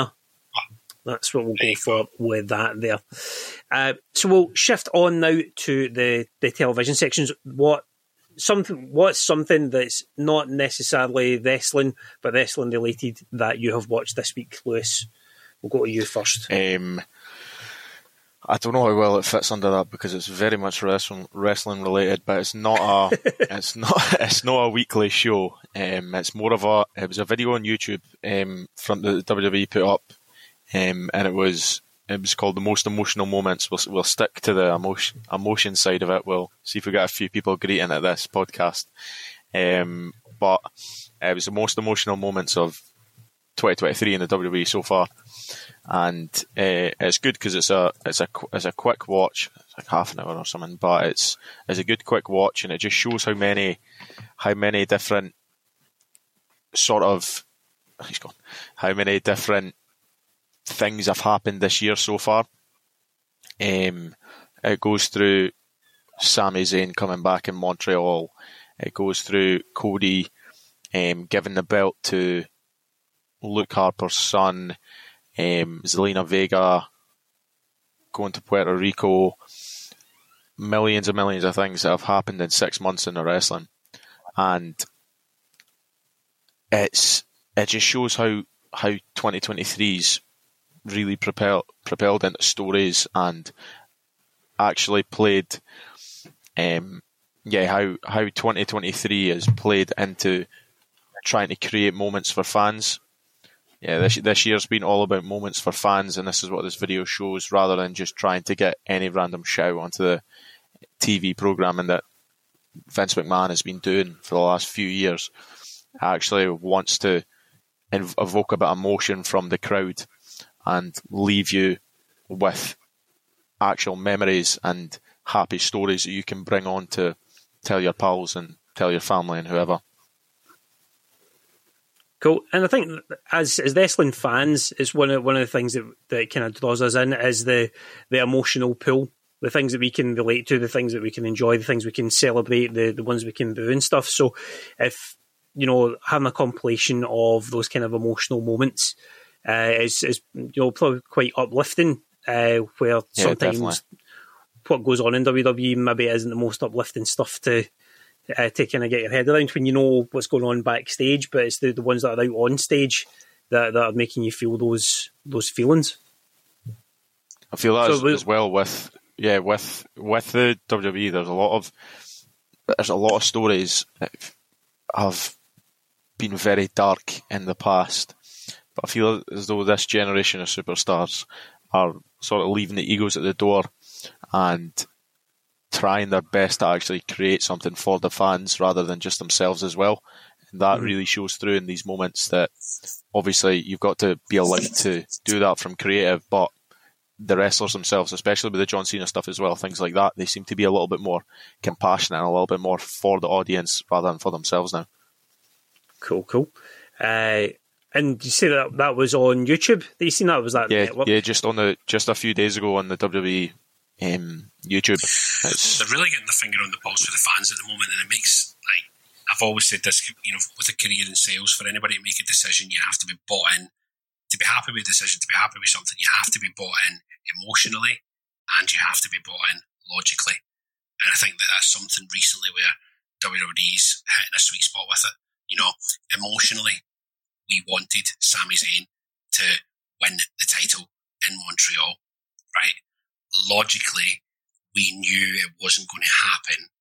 That's what we'll go for with that there. Uh, so we'll shift on now to the, the television sections. What something? What's something that's not necessarily wrestling, but wrestling related that you have watched this week, Lewis? We'll go to you first. Um, I don't know how well it fits under that because it's very much wrestling wrestling related, but it's not a it's not it's not a weekly show. Um, it's more of a it was a video on YouTube um, from the W W E put up, um, and it was it was called The Most Emotional Moments. We'll we'll stick to the emotion emotion side of it. We'll see if we get a few people greeting at this podcast. Um, but it was the most emotional moments of twenty twenty-three in the W W E so far. And uh, it's good because it's a it's a it's a quick watch. It's like half an hour or something, but it's it's a good quick watch, and it just shows how many how many different sort of he's gone how many different things have happened this year so far. Um, it goes through Sami Zayn coming back in Montreal. It goes through Cody um, giving the belt to Luke Harper's son. Um, Zelina Vega going to Puerto Rico, millions and millions of things that have happened in six months in the wrestling, and it's it just shows how how twenty twenty-three's really propelled propelled into stories and actually played, um, yeah, how how twenty twenty-three has played into trying to create moments for fans. Yeah, this this year's been all about moments for fans, and this is what this video shows, rather than just trying to get any random show onto the T V programming that Vince McMahon has been doing for the last few years. Actually wants to inv- evoke a bit of emotion from the crowd and leave you with actual memories and happy stories that you can bring on to tell your pals and tell your family and whoever. Cool. And I think as as wrestling fans, it's one of one of the things that, that kind of draws us in is the the emotional pull, the things that we can relate to, the things that we can enjoy, the things we can celebrate, the, the ones we can boo and stuff. So if, you know, having a compilation of those kind of emotional moments uh, is, is, you know, probably quite uplifting, uh, where yeah, sometimes definitely. What goes on in W W E maybe isn't the most uplifting stuff to uh, to kind of get your head around when you know what's going on backstage, but it's the, the ones that are out on stage that, that are making you feel those those feelings. I feel that so as, we, as well with yeah with with the W W E. There's a lot of there's a lot of stories that have been very dark in the past, but I feel as though this generation of superstars are sort of leaving the egos at the door and trying their best to actually create something for the fans rather than just themselves as well. And that mm-hmm. really shows through in these moments that obviously you've got to be allowed to do that from creative, but the wrestlers themselves, especially with the John Cena stuff as well, things like that, they seem to be a little bit more compassionate and a little bit more for the audience rather than for themselves now. Cool, cool. Uh, and you say that that was on YouTube? That you seen that? Was that yeah, network? Yeah, just on the just a few days ago on the W W E um, YouTube. It's... They're really getting the finger on the pulse for the fans at the moment, and it makes, like, I've always said this, you know, with a career in sales, for anybody to make a decision, you have to be bought in. To be happy with a decision, to be happy with something, you have to be bought in emotionally, and you have to be bought in logically. And I think that that's something recently where W W E's hitting a sweet spot with it. You know, emotionally, we wanted Sami Zayn to win the title in Montreal, right? Logically, we knew it wasn't going to happen,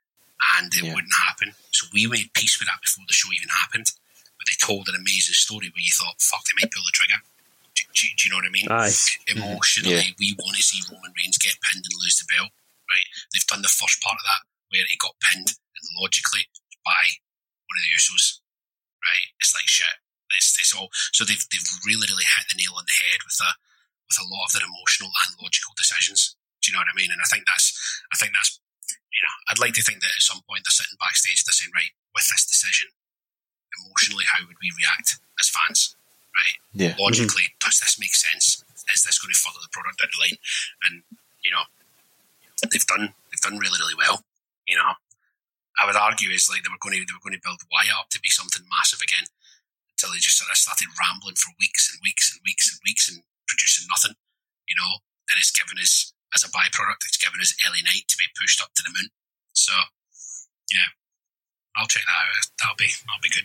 and it yeah. wouldn't happen. So we made peace with that before the show even happened. But they told an amazing story where you thought, fuck, they might pull the trigger. Do, do, do you know what I mean? Aye. Emotionally, yeah. we want to see Roman Reigns get pinned and lose the belt, right? They've done the first part of that where he got pinned, and logically by one of the Usos, right? It's like shit. It's, it's all so they've they've really really hit the nail on the head with a with a lot of their emotional and logical decisions. Do you know what I mean? And I think that's I think that's you know I'd like to think that at some point they're sitting backstage, they're saying, right, with this decision, emotionally, how would we react as fans, right? Yeah. Logically, mm-hmm. does this make sense? Is this going to follow the product down the line? And you know, they've done they've done really really well. You know, I would argue is like they were going to they were going to build Wyatt up to be something massive again until they just sort of started rambling for weeks and weeks and weeks and weeks and producing nothing. You know, and it's given us as a byproduct, it's given us L A Knight to be pushed up to the moon. So yeah. I'll check that out. That'll be that'll be good.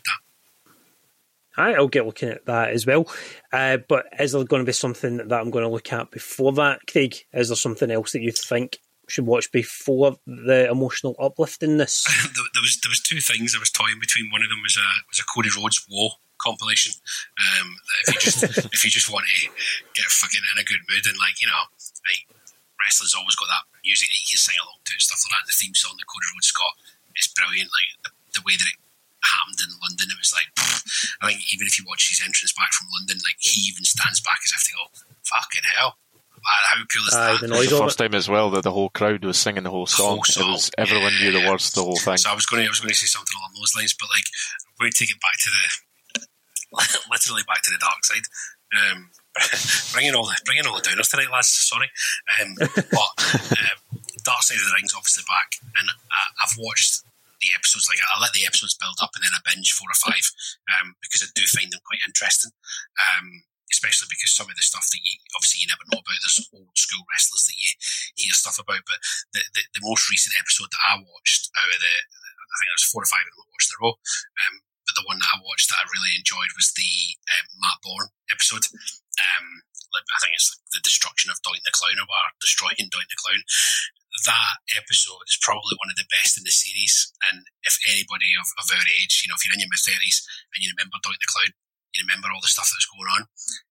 That. Aye, I'll get looking at that as well. Uh, but is there going to be something that I'm going to look at before that, Craig? Is there something else that you think we should watch before the emotional upliftingness? there was there was two things I was toying between. One of them was a was a Cody Rhodes Woe compilation. Um, if you just if you just want to get fucking in a good mood and like you know, like wrestlers always got that music that you can sing along to and stuff like that. The theme song that Cody Rhodes got is brilliant. Like the, the way that it happened in London, it was like pfft. I think even if you watch his entrance back from London, like he even stands back as if to go, "Fucking hell, how cool is uh, that?" It was the first time as well that the whole crowd was singing the whole song. The whole song. It was everyone knew the words, the whole thing. So I was going to, I was going to say something along those lines, but like I'm going to take it back to the literally back to the dark side. Um, bringing all the bringing all the downers tonight, lads. Sorry, um, but uh, Dark Side of the Ring's obviously back, and uh, I've watched the episodes. Like I let the episodes build up, and then I binge four or five um, because I do find them quite interesting. Um, especially because some of the stuff that you obviously you never know about. There's old school wrestlers that you hear stuff about, but the the, the most recent episode that I watched out of the, I think there was four or five of them I watched in a row. Um, but the one that I watched that I really enjoyed was the um, Matt Bourne episode. Um, like, I think it's the destruction of Doink the Clown, or destroying Doink the Clown. That episode is probably one of the best in the series. And if anybody of, of our age, you know, if you're in your mid thirties and you remember Doink the Clown, you remember all the stuff that's going on,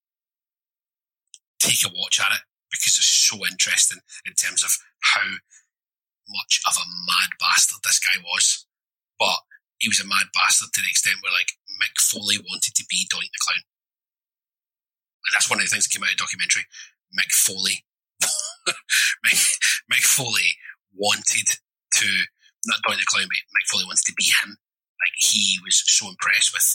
take a watch at it because it's so interesting in terms of how much of a mad bastard this guy was. But he was a mad bastard to the extent where, like, Mick Foley wanted to be Doink the Clown. And that's one of the things that came out of the documentary. Mick Foley. Mick, Mick Foley wanted to, not Doink the Clown, but Mick Foley wanted to be him. Like, he was so impressed with,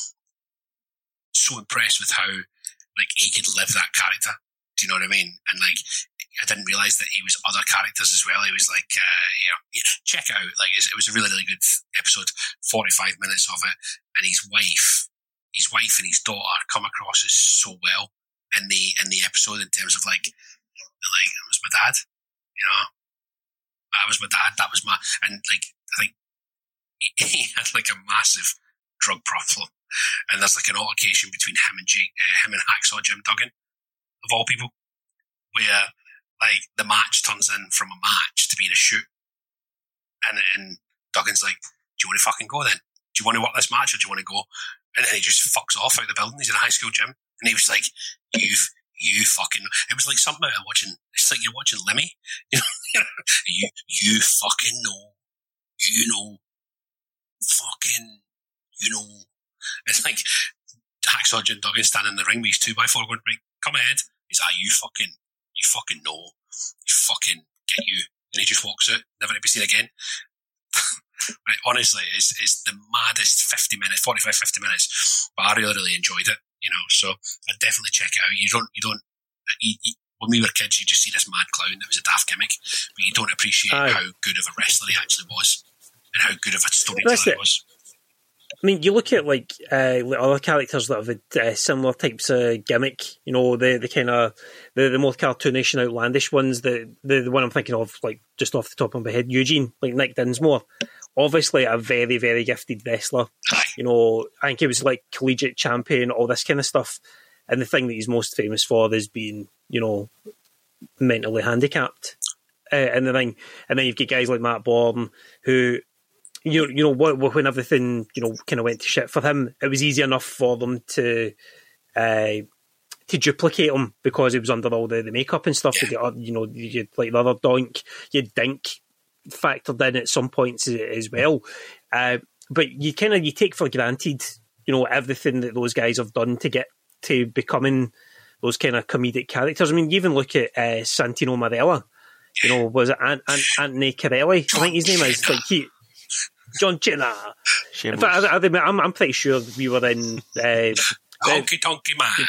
so impressed with how, like, he could live that character. Do you know what I mean? And, like, I didn't realise that he was other characters as well. He was like, uh, you know, check it out. Like, it was a really, really good episode, forty-five minutes of it. And his wife, his wife and his daughter come across as so well in the, in the episode in terms of, like, like, it was my dad, you know? That was my dad. That was my, and, like, I think he, he had, like, a massive drug problem. And there's, like, an altercation between him and Jake, uh, him and Hacksaw Jim Duggan, of all people, where, like, the match turns in from a match to being a shoot. And, and Duggan's like, do you want to fucking go then? Do you want to work this match or do you want to go? And then he just fucks off out of the building. He's in a high school gym. And he was like, you, you fucking, it was like something out of watching, it's like you're watching Lemmy. You know, you, you fucking know, you know, fucking, you know. It's like Hacksaw Jim Duggan standing in the ring with his two by four going, right, come ahead. He's like, you fucking, you fucking know, you fucking get you. And he just walks out, never to be seen again. Right, honestly, it's, it's the maddest fifty minutes, forty-five, fifty minutes, but I really, really enjoyed it, you know, so I'd definitely check it out. You don't, you don't, you, you, when we were kids, you just see this mad clown that was a daft gimmick, but you don't appreciate Aye. how good of a wrestler he actually was, and how good of a storyteller he was. I mean, you look at like uh, other characters that have had uh, similar types of gimmick. You know, the the kind of the, the more cartoonish and outlandish ones. The, the the one I'm thinking of, like just off the top of my head, Eugene, like Nick Dinsmore. Obviously, a very very gifted wrestler. You know, I think he was like collegiate champion, all this kind of stuff. And the thing that he's most famous for is being, you know, mentally handicapped. Uh, and the thing, and then you've got guys like Matt Bourne who. You you know when everything you know kind of went to shit for him, it was easy enough for them to uh, to duplicate him because he was under all the, the makeup and stuff. Yeah. You know, you like the other Doink, you Dink factored in at some points as well. Uh, but you kind of you take for granted, you know, everything that those guys have done to get to becoming those kind of comedic characters. I mean, you even look at uh, Santino Marella. You know, was it Ant- Ant- Anthony Carelli? I think his name is like he. John Cena. In fact, I, I, I'm, I'm pretty sure we were in uh, Honky Tonky Man.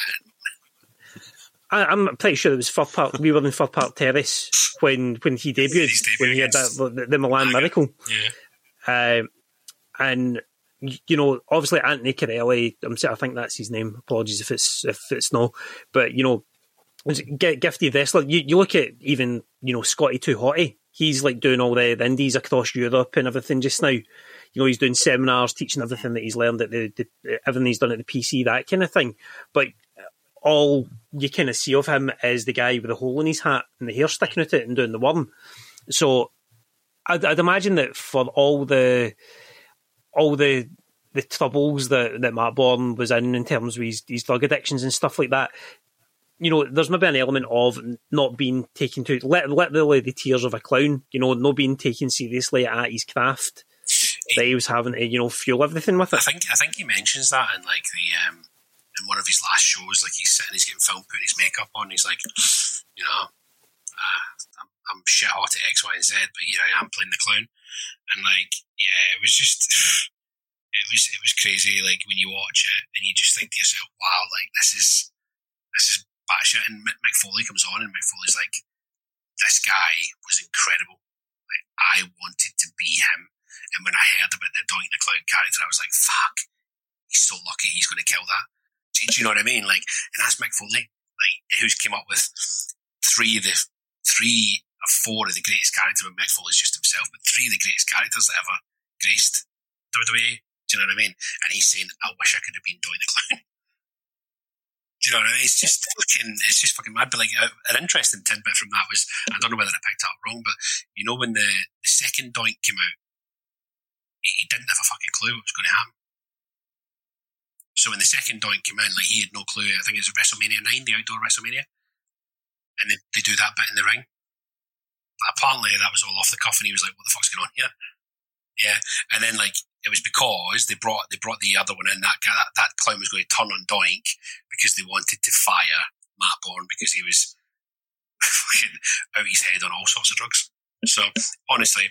I, I'm pretty sure it was Fir Park. We were in Fir Park Terrace when when he debuted, debut, when he had that, the, the Milan Miracle. Yeah. Uh, and you know, obviously Anthony Carelli. I'm I think that's his name. Apologies if it's if it's no, but you know, gifted wrestler. You, you look at even you know Scotty Too Hotty. He's like doing all the, the indies across Europe and everything just now. You know, he's doing seminars, teaching everything that he's learned at the, the everything he's done at the P C, that kind of thing. But all you kind of see of him is the guy with the hole in his hat and the hair sticking out it and doing the worm. So I'd, I'd imagine that for all the all the the troubles that, that Matt Bourne was in in terms of his, his drug addictions and stuff like that, you know, there's maybe an element of not being taken to literally the tears of a clown, you know, not being taken seriously at his craft. That he was having to, you know, fuel everything with it. I think I think he mentions that in like the um, in one of his last shows, like he's sitting, he's getting filmed, putting his makeup on. He's like, you know, uh, I'm, I'm shit hot at X, Y, and Z, but here I am playing the clown, and like, yeah, it was just, it was it was crazy. Like when you watch it and you just think to yourself, wow, like this is this is batshit. And Mick Foley comes on, and Mick Foley's like, this guy was incredible. Like I wanted to be him. And when I heard about the Doink the Clown character, I was like, fuck, he's so lucky he's going to kill that. Do, do you know what I mean? Like, and that's Mick Foley, like, who's came up with three of the, three or four of the greatest characters. Mick Foley's just himself, but three of the greatest characters that ever graced W W E. Do you know what I mean? And he's saying, I wish I could have been Doink the Clown. Do you know what I mean? It's just fucking, it's just fucking mad. But like, an interesting tidbit from that was, I don't know whether I picked it up wrong, but you know, when the, the second Doink came out, he didn't have a fucking clue what was going to happen. So when the second Doink came in, like he had no clue. I think it was WrestleMania nine, the outdoor WrestleMania, and they, they do that bit in the ring. But apparently that was all off the cuff, and he was like, "What the fuck's going on here?" Yeah, and then like it was because they brought they brought the other one in. That guy, that, that clown was going to turn on Doink because they wanted to fire Matt Bourne because he was fucking out his head on all sorts of drugs. So honestly,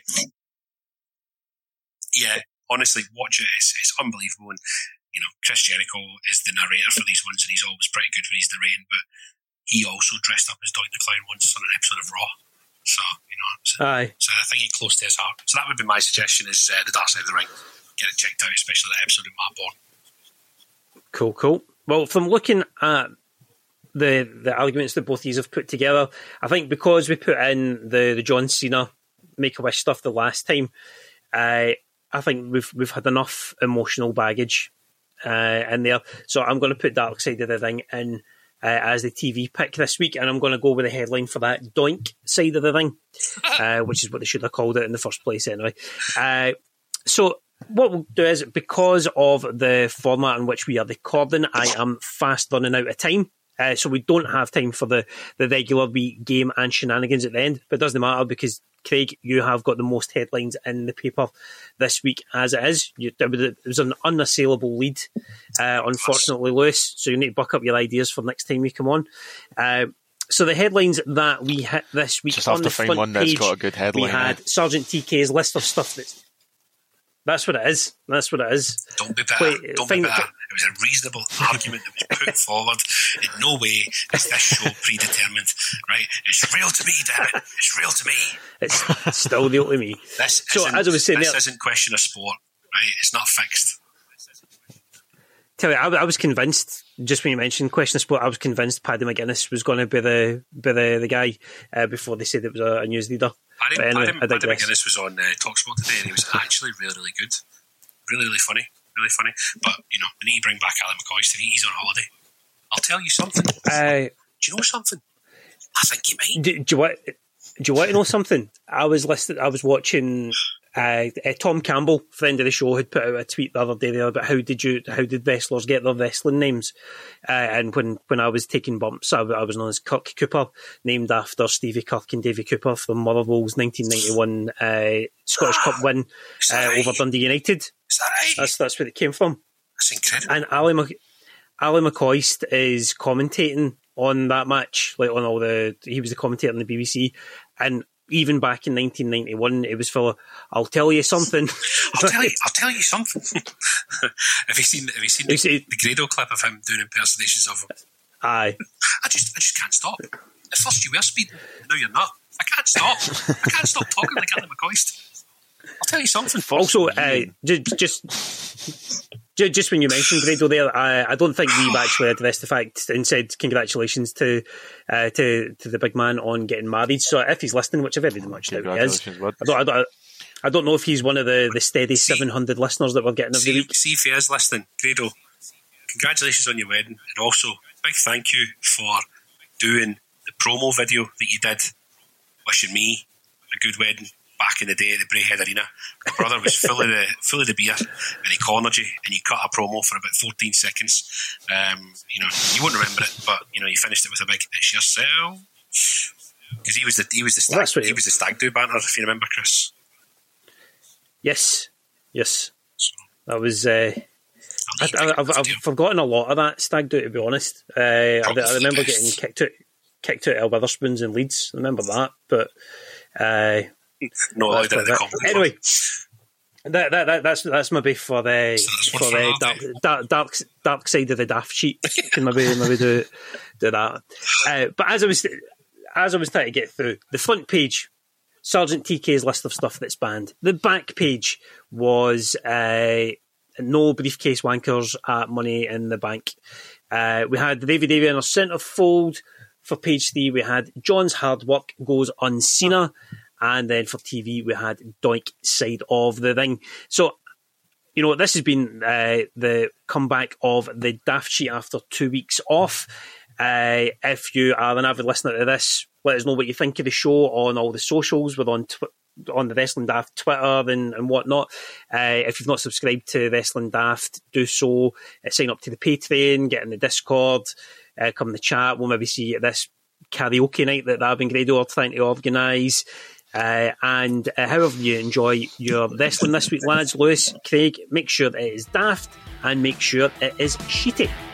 yeah, honestly, watch it. It's, it's unbelievable. And you know, Chris Jericho is the narrator for these ones, and he's always pretty good when he's narrating. But he also dressed up as Doink the Clown once on an episode of Raw. So you know, so, Aye. so I think it's close to his heart. So that would be my suggestion: is uh, the Dark Side of the Ring. Get it checked out, especially that episode of Matt Bourne. Cool, cool. Well, from looking at the the arguments that both of you have put together, I think because we put in the, the John Cena Make-A-Wish stuff the last time, uh, I think we've we've had enough emotional baggage uh, in there. So I'm going to put Dark Side of the Ring in uh, as the T V pick this week, and I'm going to go with the headline for that, Doink Side of the Ring, uh, which is what they should have called it in the first place anyway. Uh, so what we'll do is, because of the format in which we are recording, I am fast running out of time. Uh, so we don't have time for the, the regular week game and shenanigans at the end. But it doesn't matter because, Craig, you have got the most headlines in the paper this week as it is. You, it was an unassailable lead, uh, unfortunately, Lewis. So you need to buck up your ideas for next time you come on. Uh, so the headlines that we hit this week, Just on have the to find front one that's page, got a good headline. we had eh? Sergeant T K's list of stuff that's... That's what it is. That's what it is. Don't be bitter. Wait, Don't find be it- bitter. It was a reasonable argument that was put forward. In no way is this show predetermined. Right? It's real to me, damn it. It's real to me. It's still real to me. This So, isn't, as I was saying this there- isn't question of sport. Right? It's not fixed. Tell you, I, I was convinced, just when you mentioned Question of Sport, I was convinced Paddy McGuinness was going to be the be the, the guy uh, before they said it was a, a news leader. Paddy, But anyway, Paddy, I Paddy digress. McGuinness was on uh, TalkSport today, and he was actually really, really good. Really, really funny. Really funny. But, you know, we need to bring back Alan McCoy. He's on holiday. I'll tell you something. Uh, Do you know something? I think you might. do, do you want? Do you want to know something? I was listening. I was watching. Uh, uh, Tom Campbell, friend of the show, had put out a tweet the other day there about how did you, how did wrestlers get their wrestling names? Uh, and when, when I was taking bumps, I, I was known as Kirk Cooper, named after Stevie Kirk and Davy Cooper from Motherwell's nineteen ninety-one uh, Scottish Cup win uh, over Dundee United. Is that right? That's that's where it came from. That's incredible. And Ali, Mc, Ali McCoist is commentating on that match, like on all the. He was the commentator on the B B C, and even back in nineteen ninety-one, it was full of, I'll tell you something. I'll tell you. I'll tell you something. have you seen? Have you seen the, You see- the Grado clip of him doing impersonations of him? Aye. I just, I just can't stop. At first you were speeding, now you're not. I can't stop. I can't stop talking like Alan McCoist. I'll tell you something. Also, uh, just, just ju- just when you mentioned Grado there, I, I don't think we've actually addressed the fact and said congratulations to uh, to to the big man on getting married. So if he's listening, which I very much doubt he is, Congratulations, bud. I don't, I don't, I don't know if he's one of the, the steady seven hundred listeners that we're getting every See, week. see if he is listening. Grado, congratulations on your wedding, and also big thank you for doing the promo video that you did, wishing me a good wedding back in the day at the Braehead Arena. My brother was full of the full of the beer, and he cornered you, and you cut a promo for about fourteen seconds. Um, you know, you won't remember it, but you know, you finished it with a big "It's yourself," because he was the he was the stag, Well, that's what he you- was the stag do banter, if you remember, Chris. Yes, yes, that was. Uh, I, I'll I, leave I've, it I've to you. forgotten a lot of that stag do, to be honest. Uh, I, Probably I remember best. getting kicked out, kicked out of Witherspoons and Leeds. I remember that, but uh, Not allowed in that's the about comedy it. club. Anyway, that, that, that that's that's maybe for the So that's one for for the Harvey. dark, dark dark dark side of the daft sheet. Can maybe maybe do do that. Uh, but as I was as I was trying to get through the front page. Sergeant T K's list of stuff that's banned. The back page was uh, no briefcase wankers at Money in the Bank. Uh, we had the Davey Davey in our centrefold. For page three, we had John's hard work goes unseen. And then for T V, we had Doink Side of the Ring. So, you know, this has been uh, the comeback of the Daft Sheet after two weeks off. Uh, if you are an avid listener to this, let us know what you think of the show on all the socials. We're on tw- on the Wrestling Daft Twitter and, and whatnot. Uh, if you've not subscribed to Wrestling Daft, do so. Uh, sign up to the Patreon, get in the Discord, uh, come in the chat. We'll maybe see you at this karaoke night that Ab and Grado are trying to organise. Uh, and uh, however you enjoy your wrestling this week, lads, Lewis, Craig, make sure that it is daft and make sure it is sheety.